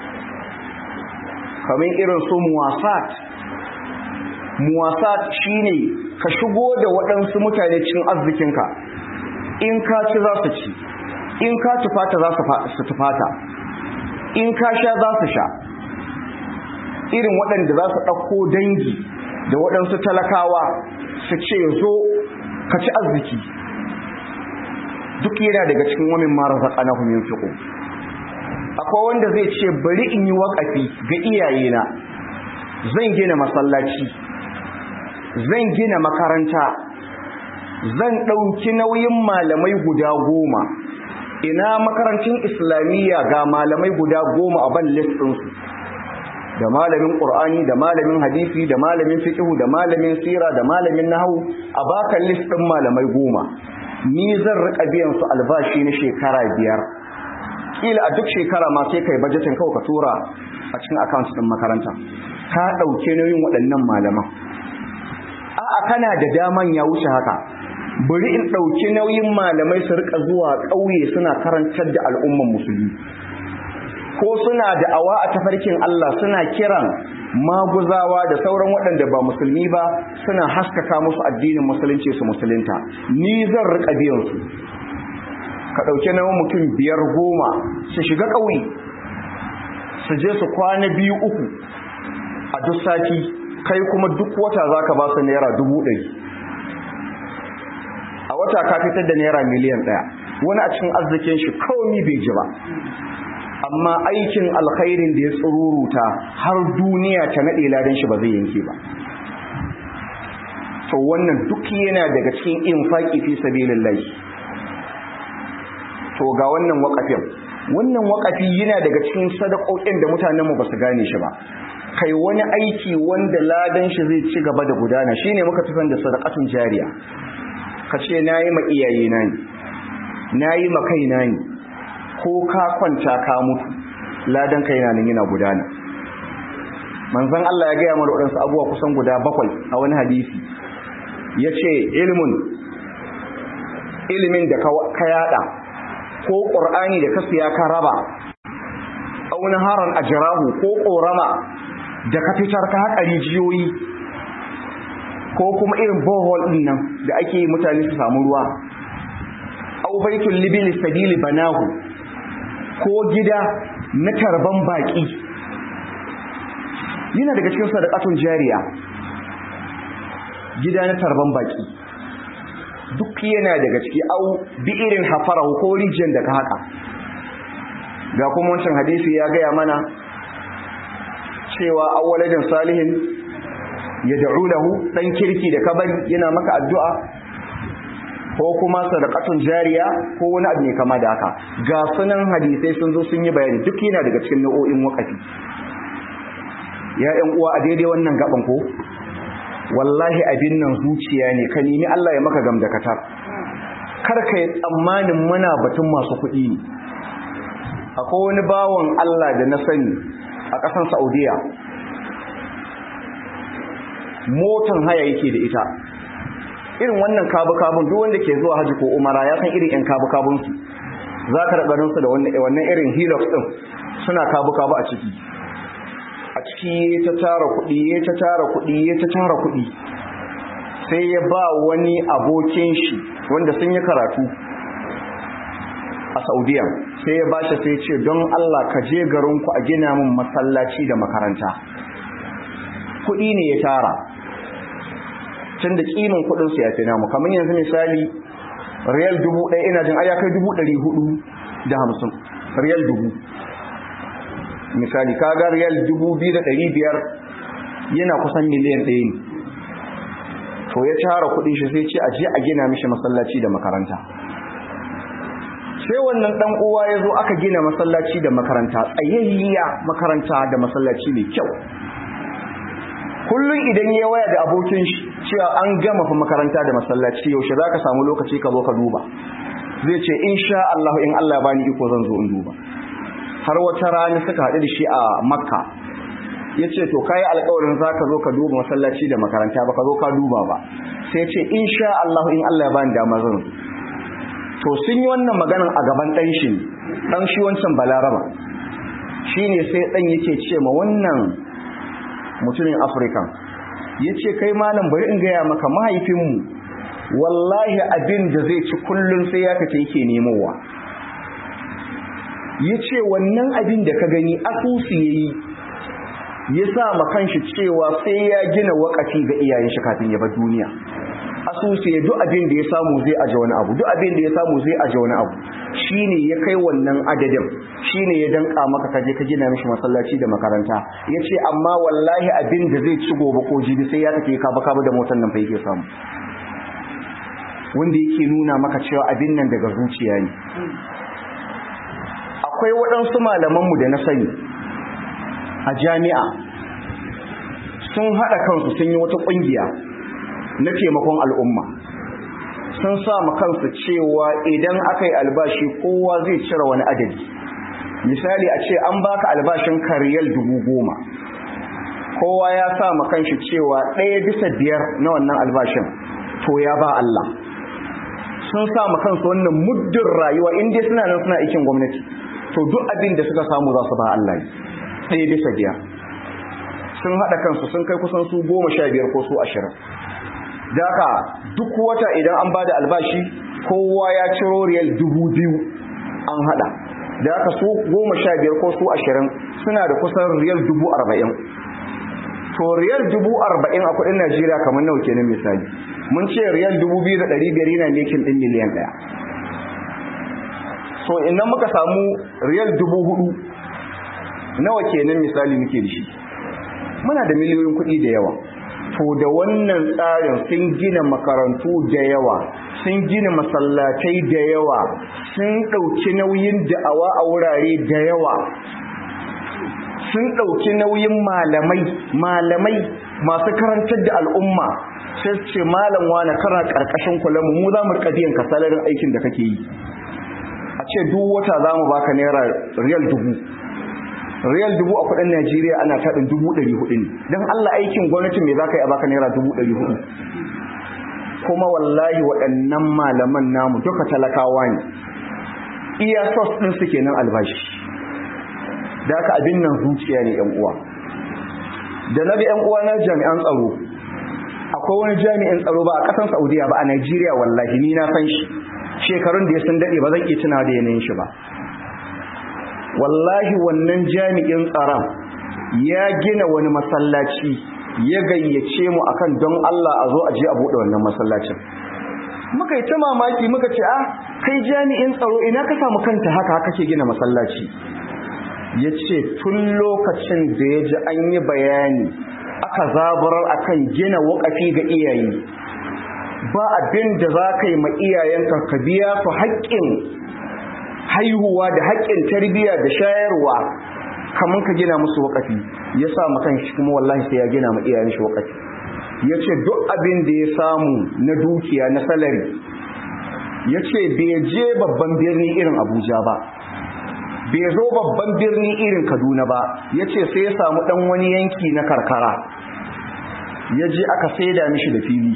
kamar irin su muwasat. Muwasat shine ka shigo da waɗansu mutane cikin arzikinka, in ka ci za su ci, in ka tufata za su tufata, in ka sha za su sha. Irin waɗanda za su ɗauko dangi da waɗansu talakawa su ce zo ka ci arziki, duk yana daga cikin wamin mara zaƙanahum yunfiqun. Akwai wanda zai ce bari in yi waƙafi ga iyayena, zan gina masallaci, zan gina makaranta, zan ɗauki nauyin malamai guda goma. Ina makarantun islamiyya ga malamai guda goma a ban listinsu, da malamin ƙur'ani, da malamin hadisi, da malamin fiqh, da malamin sira, da malamin nahwu, a baka listin malamai goma. Ni zan rika biyan su albashi na shekara biyar. Kila a duk shekara ma sai kai budgetin kawai ka tura a cikin account din makaranta. Ka dauke nauyin waɗannan malaman. A'a kana da daman ya wuce haka. Bari in dauki nauyin malamai su rika zuwa ƙauye suna karantar da al'umman musulmi. Ko suna da awa a tafarkin Allah, suna kiran maguzawa da sauran waɗanda ba musulmi ba, suna haskaka musu addinin musulunci su musulunta. Ni zan rika biyan su. Ka ɗauke na mutum biyar goma su shiga ƙauye, su je su kwana biyu uku a duk sati, kai kuma duk wata za ka ba su naira dubu ɗari. A wata ka fitar da naira miliyan ɗaya. Wani a cikin arzikin shi kawai bai ji ba, amma aikin alkhairin da ya tsururuta har duniya ta naɗe ladan shi ba zai yanke ba. To wannan duk yana daga cikin infaqi fi sabilillah. To ga wannan waƙafin, wannan waƙafi yana daga cikin sadakokin da mutanenmu ba su gane shi ba. Kai wani aiki wanda ladan shi zai ci gaba da gudana shine muka tafan da sadaqatun jariya. Kace nayi ma iyaye na ne, nayi ma kaina ne, ko ka kwanta ka mutu ladan kaina nan yana gudana. Manzon Allah ya ga mana wadansu abubuwa kusan guda bakwai a wani hadisi. Yace ilmun ilimin da ka yada, ko ƙur'ani da kasiya ka raba, auna haran ajrahu, ko ƙorama da ka fitar ka haƙa rijiyoyi, ko kuma irin bohol ɗin nan da ake yi mutane su samu ruwa, au baitul libili sabili banahu, ko gida na tarban baƙi, yana daga cikin sadaqatun jariya. Gida na tarban baƙi duk yana daga ciki, au bi irin hafarahu, ko rijiyar da ka haka. Ga kuma wancan hadisi ya gaya mana cewa awwaladin salihin yad'u lahu, dan kirki da kabari yana maka addu'a, ko kuma sadaqatun jariya, ko wani abu ne kama da haka. Ga sunan hadisai sun zo sun yi bayani, duk yana daga cikin nau'o'in waqafi. Ya ƴan uwa, a daidai wannan gaban ko wallahi abin nan zuciya ne, ka nemi Allah ya maka gamdakatar. Kar ka yi tsammanin muna batun masu kuɗi ne. Akwai wani bawan Allah da na sani a ƙasar Saudiya, motan haya yake da ita, irin wannan kabu-kabun, duk wanda ke zuwa haji ko umara ya san irin 'yan kabu-kabunsu. Za ka raɓarinsu da wannan irin Hilux ɗin, suna kabu-kabu a ciki. A ciki ta tara kuɗi, ya ta tara kuɗi, ya ta tara kuɗi. Sai ya ba wani abokin shi wanda sun yi karatu a Saudiya, sai ya ba shi sai ce, don Allah ka je garinku a gina min masallaci da makaranta. Kuɗi ne ya tara, tun da ƙimin kuɗinsu ya fi namu. Kamar yanzu misali, riyal dubu ɗaya ina jin aya kai dubu ɗari hudu da hamsin, riyal dubu. Misali, kaga riyal dubu biyu da ɗari biyar yana kusan miliyan ɗaya ne. To ya tara kuɗin shi sai ce a je a gina mishi masallaci da makaranta. Sai wannan ɗan uwa ya zo aka gina masallaci da makaranta, tsayayya makaranta da masallaci mai kyau. Kullum idan ya waya da abokin shi cewa an gama fa makaranta da masallaci, yaushe za ka samu lokaci ka zo ka duba? Zai ce insha Allah, in Allah bani iko zan zo in duba. Har wata rana suka haɗu da shi a Makka, ya ce to kayi alƙawarin za ka zo ka duba masallaci da makaranta, ba ka zo ka duba ba. Sai ce insha Allah, in Allah bani dama zan zo. To sun yi wannan maganan a gaban ɗan shi, ɗan shi wancan Balaraba. Shi ne sai ɗan yake ce ma wannan mutumin Afirka, ya ce kai malam bari in gaya maka, mahaifinmu wallahi abin da zai ci kullum sai ya fita yake nemowa. yace wannan abin da ka gani asusu yayi ya sa ma kanshi cewa sai ya gina wakafi ga iyayen shi kafin ya bar duniya. Asusu ya duk abin da ya samu zai aje wani abu, duk abin da ya samu zai aje wani abu, shine ya kai wannan adadin, shine ya danka maka kaje ka gina mishi masallaci da makaranta. Yace amma wallahi abin da zai ci gobe ko jibi sai ya take ka baka da motar nan fa yake samu. Wanda yake nuna maka cewa abin nan daga zuciya ne. Akwai waɗansu malamanmu da na sani a jami'a sun haɗa kansu sun yi wata ƙungiya na taimakon al'umma. Sun sa ma kansu cewa idan aka yi albashi kowa zai cire wani adadi. Misali a ce an baka albashin kariyal dubu goma, kowa ya sa ma kanshi cewa ɗaya bisa biyar na wannan albashin to ya ba Allah. Sun sa ma kansu wannan muddin rayuwa in dai suna nan suna aikin gwamnati to duk abin da suka samu za su ba Allah ɗaya bisa biyar. Sun haɗa kansu sun kai kusan su goma sha biyar ko su ashirin. Da haka duk wata idan an ba da albashi kowa ya ciro riyal dubu biyu an haɗa. Da haka su goma sha biyar ko su ashirin suna da kusan riyal dubu arba'in. To riyal dubu arba'in a kuɗin Najeriya kamar nawa kenan misali. Mun ce riyal dubu biyu da ɗari biyar yana nekin ɗin miliyan ɗaya. So idan muka samu riyal dubu hudu nawa kenan misali muke da shi. Muna da miliyoyin kuɗi da yawa. To da wannan tsarin sun gina makarantu da yawa, sun gina masallatai da yawa, sun ɗauki nauyin da'awa a wurare da yawa, sun ɗauki nauyin malamai malamai masu karantar da al'umma. Sai ce malam wani kana ƙarƙashin kula mu mu za mu rika biyan ka salarin aikin da kake yi. A ce duk wata za mu baka naira riyal dubu. Riyal dubu a kudin Najeriya ana taɗin dubu ɗari hudu ne. Don Allah aikin gwamnati me za ka yi a baka naira dubu ɗari hudu? Kuma wallahi waɗannan malaman namu duka talakawa ne. Iya sos ɗin su kenan albashi. Da haka abin nan zuciya ne ‘yan uwa. Da na ga ‘yan uwa na jami'an tsaro, akwai wani jami'in tsaro ba a ƙasar Saudiya ba a Najeriya wallahi ni na san shi. Shekarun da ya sun daɗe ba zan iya tuna da yanayin shi ba. Wallahi wannan jami'in tsaron ya gina wani masallaci ya gayyace mu akan don Allah a zo a je a bude wannan masallacin. Muka yi ta mamaki muka ce ah kai jami'in tsaro ina ka samu kanta haka haka ke gina masallaci. Yace tun lokacin da ya ji an yi bayani aka zaburar akan gina wakafi ga iyaye, ba abin da za ka yi ma iyayenka ka biya su haƙƙin haihuwa da haƙƙin tarbiyya da shayarwa kamar ka gina musu wakafi. Ya sa makan shi kuma wallahi sai ya gina ma iyayen shi wakafi. Ya ce duk abin da ya samu na dukiya na salari, ya ce bai je babban birni irin Abuja ba, bai zo babban birni irin Kaduna ba, ya ce sai ya samu ɗan wani yanki na karkara ya je aka saida mishi da fili.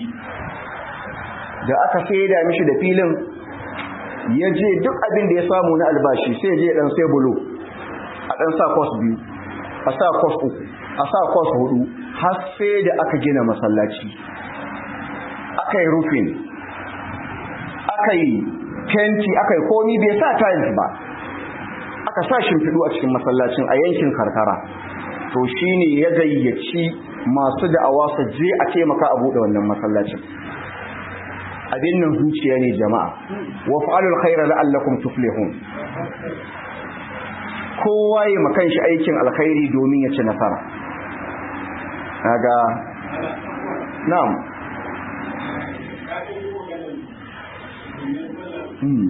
Da aka saida mishi da filin ya je duk abin da ya samu na albashi sai je dan sai bulo a dan sa kwas biyu, a sa kwas uku, a sa kwas hudu, har sai da aka gina masallaci, aka yi rufin, aka yi fenti, aka yi komi, bai sa tiles ba, aka sa shimfiɗu a cikin masallacin a yankin karkara. To shine ya gayyaci masu da'awa su je a taimaka a buɗe wannan masallacin. Abin nan zuciya ne jama'a. Wa fa'alul khaira la'allakum tuflihun. Kowa ya makan shi aikin alkhairi domin ya ci nasara. Kaga na'am. Hmm.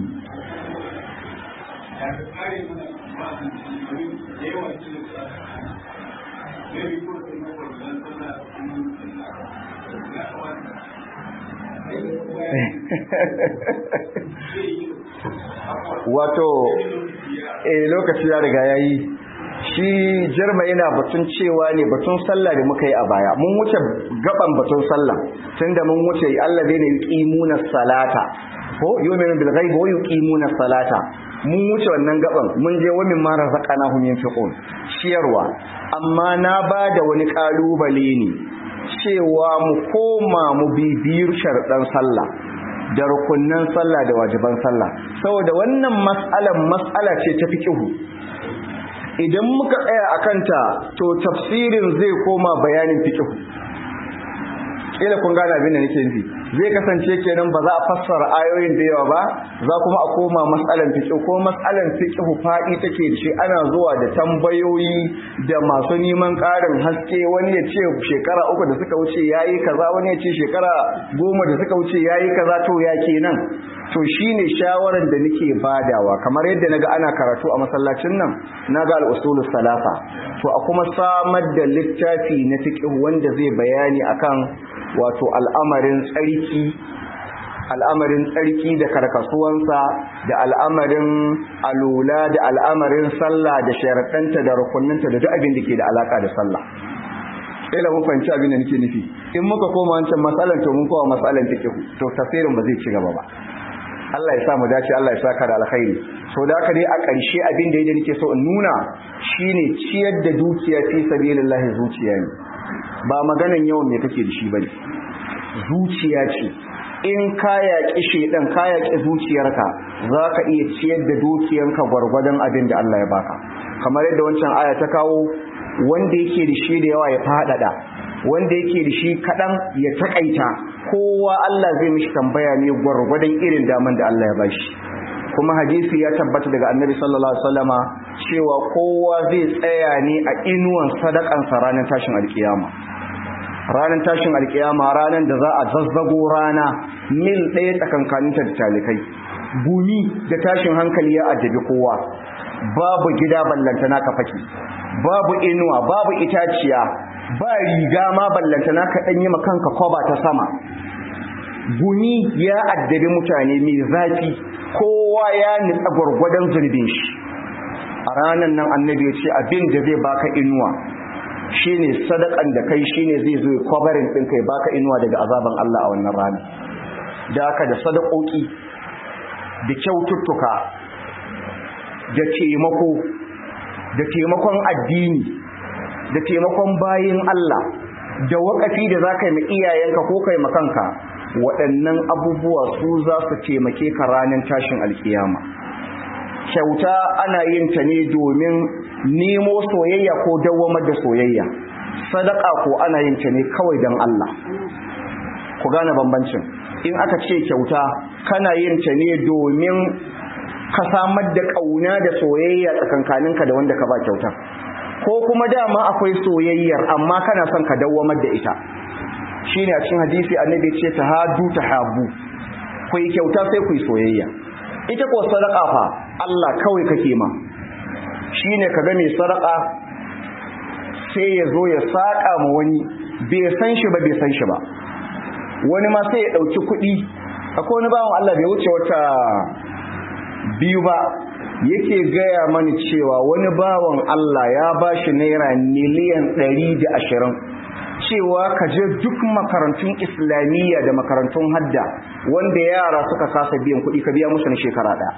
Wato eh lokaci ya riga yayi. Shi jarma yana batun cewa ne batun sallah da muka yi a baya. Mun wuce gaban batun sallah tunda mun wuce Allah zai ne yuqimuna salata ko yu'minu bil ghaibi wa yuqimuna salata. Mun wuce wannan gaban mun je wa mimma razaqnahum yunfiqun ciyarwa. Amma na bada wani kalubale ne cewa mu koma mu bibiyar sharɗan sallah da rukunnan sallah da wajiban sallah, saboda wannan mas'alan mas'ala ce ta fiqhu. idan muka tsaya akan ta to tafsirin zai koma bayanin fiqh kila kun gane abin da nake nufi zai kasance kenan ba za a fassara ayoyin da yawa ba za kuma a koma mas'alan fiqh ko mas'alan fiqh fadi take da shi ana zuwa da tambayoyi da masu neman ƙarin haske wani ya ce shekara uku da suka wuce yayi kaza wani ya ce shekara goma da suka wuce yayi kaza to ya kenan to shine shawaran da nake badawa kamar yadda naga ana karatu a masallacin nan naga al-usulus salasa to a kuma samar da littafi na fiqh wanda zai bayani akan wato al'amarin tsarki al'amarin tsarki da karkasuwansa da al'amarin alula da al'amarin sallah da sharaɗanta da rukuninta da duk abin da ke da alaka da sallah ila mun fahimci abin da nake nufi in muka koma wancan matsalan to mun kowa matsalan fiqh to tafsirin ba zai ci gaba ba Allah ya sa mu dace Allah ya saka da alkhairi so da haka dai a ƙarshe abin da yake nake so in nuna shine ciyar da dukiya fi sabilillah zuciya ne ba maganan yawan me kake da shi bane zuciya ce in ka yaƙi shedan ka yaƙi zuciyarka zaka iya ciyar da dukiyanka gwargwadon abin da Allah ya baka kamar yadda wancan aya ta kawo wanda yake da shi da yawa ya fadada wanda yake da shi kadan ya takaita kowa Allah zai mishi tambaya ne gwargwadon irin daman da Allah ya bashi kuma hadisi ya tabbata daga Annabi sallallahu alaihi wasallama cewa kowa zai tsaya ne a inuwan sadakansa ranar tashin alkiyama ranar tashin alkiyama ranar da za a zazzago rana mil ɗaya tsakankaninta da talikai gumi da tashin hankali ya addabi kowa babu gida ballantana ka faki babu inuwa babu itaciya ba riga ma ballantana ka ɗanyi makanka kwaba ta sama gumi ya addabi mutane mai zafi kowa ya nitsa gwargwadon zurbin shi a ranar nan annabi ya ce abin da zai baka inuwa shine sadakan da kai shine zai zo kwabarin din kai baka inuwa daga azaban Allah a wannan rana da haka da sadakoki da kyaututtuka da taimako da taimakon addini da taimakon bayin Allah da wakafi da zaka yi ma iyayenka ko kai ma kanka waɗannan abubuwa su za su taimake ka ranar tashin alkiyama kyauta ana yin ta ne domin nemo soyayya ko dawamar da soyayya sadaka ko ana yin ta ne kawai don Allah ku gane bambancin in aka ce kyauta kana yin ta ne domin ka samar da kauna da soyayya tsakankaninka da wanda ka ba kyauta ko kuma dama akwai soyayyar amma kana son ka dawamar da ita shine a cikin hadisi annabi ce tahadu tahabu ku yi kyauta sai ku yi soyayya ita ko sadaka fa Allah kawai kake ma shine kaga mai sadaka sai ya zo ya saka ma wani bai san shi ba bai san shi ba wani ma sai ya dauki kuɗi akwai wani bawan Allah bai wuce wata biyu ba yake gaya mani cewa wani bawan Allah ya bashi naira miliyan ɗari da ashirin cewa ka je duk makarantun islamiyya da makarantun hadda wanda yara suka kasa biyan kuɗi ka biya musu na shekara ɗaya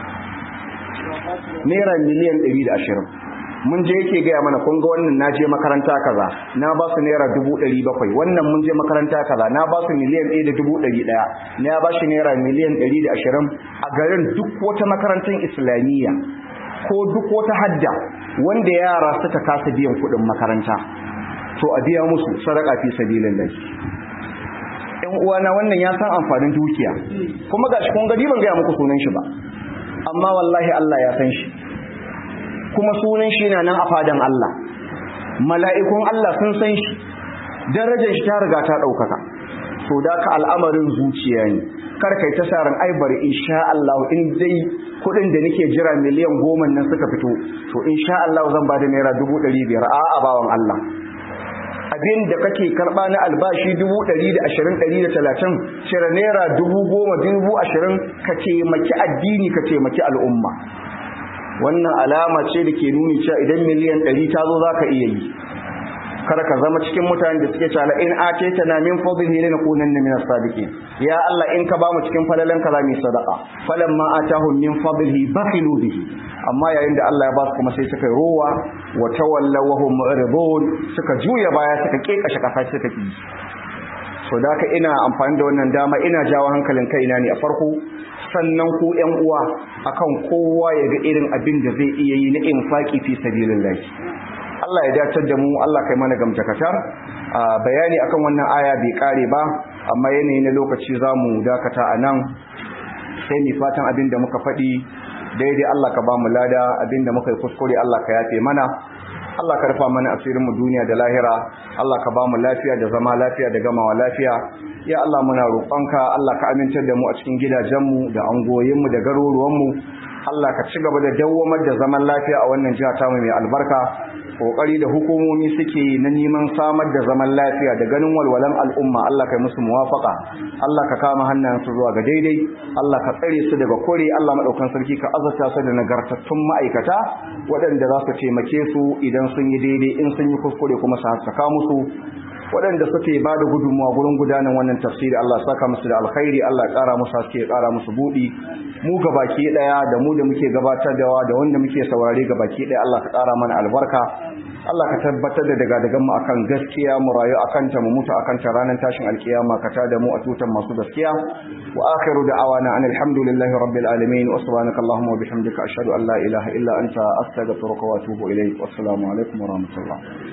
naira miliyan ɗari da ashirin mun je yake gaya mana kun ga wannan na je makaranta kaza na ba su naira dubu ɗari bakwai wannan mun je makaranta kaza na ba su miliyan ɗaya da dubu ɗari ɗaya na ba shi naira miliyan ɗari da ashirin a garin duk wata makarantar islamiyya ko duk wata hadda wanda yara suka kasa biyan kuɗin makaranta to a biya musu sadaka fi sabilillah. Ɗan uwana wannan ya san amfanin dukiya kuma gashi kun ga ban gaya muku sunan shi ba amma wallahi Allah ya san shi kuma sunan shi na nan a fadan Allah mala'ikun Allah sun san shi darajar shi ta riga ta daukaka to da ka al'amarin zuciya ne kar kai ta saran ai bari insha Allah in dai kudin da nake jira miliyan goma nan suka fito to insha Allah zan bada naira dubu ɗari biyar a'a bawan Allah abin da kake karba na albashi dubu ɗari da ashirin ɗari da talatin cire naira dubu goma dubu ashirin ka taimaki addini ka taimaki al'umma wannan alama ce da ke nuni cewa idan miliyan ɗari ta zo za ka iya yi kada ka zama cikin mutanen da suke cewa in ateta na min fadlihi lanakunanna min as-sadiqin ya Allah in ka ba mu cikin falalan ka za mu sadaqa falamma atahum min fadlihi bakhilu bihi amma yayin da Allah ya ba su kuma sai suka rowa wa tawallaw wa hum mu'ridun suka juya baya suka kekashe kafa suka ki so da ka ina amfani da wannan dama ina jawo hankalin kaina ne a farko sannan ku ƴan uwa akan kowa ya ga irin abin da zai iya yi na infaki fi sabilillah. Allah ya dacar da mu, Allah kai mana gamtakatar. Bayani akan wannan aya bai kare ba, amma yanayi na lokaci zamu dakata a nan, sai ni fatan abin da muka faɗi daidai Allah ka ba mu lada, abin da muka yi kuskure Allah ka yafe mana. Allah ka rufa mana asirin mu duniya da lahira. Allah ka ba mu lafiya da zama lafiya da gamawa lafiya. Ya Allah muna roƙonka, Allah ka amintar da mu a cikin gidajenmu da angoyinmu da garuruwanmu. Allah ka ci gaba da dawwamar da zaman lafiya a wannan jiha tamu mai albarka. Kokari da hukumomi suke na neman samar da zaman lafiya da ganin walwalan al'umma, Allah kai musu muwafaka. Allah ka kama hannayensu zuwa ga daidai. Allah ka tsare su daga kore. Allah madaukan sarki ka azurta su da nagartattun ma'aikata waɗanda za su taimake su idan sun yi daidai, in sun yi kuskure kuma su haskaka musu. Waɗanda suke ba da gudunmuwa gurin gudanar wannan tafsiri, Allah saka musu da alkhairi, Allah ya ƙara musu haske, ya ƙara musu buɗi. Mu gabaki ɗaya da mu da muke gabatarwa da wanda muke saurare gabaki ɗaya, Allah ka ƙara mana albarka. Allah ka tabbatar da daga daga mu akan gaskiya, mu rayu akan ta, mu mutu akan ta ranar tashin alkiyama, ka tada mu a tutan masu gaskiya. Wa akhiru da'awana anil hamdulillahi rabbil alamin wa subhanaka allahumma wa bihamdika ashhadu an la ilaha illa anta astaghfiruka wa atubu ilayk. Wassalamu alaikum wa rahmatullah.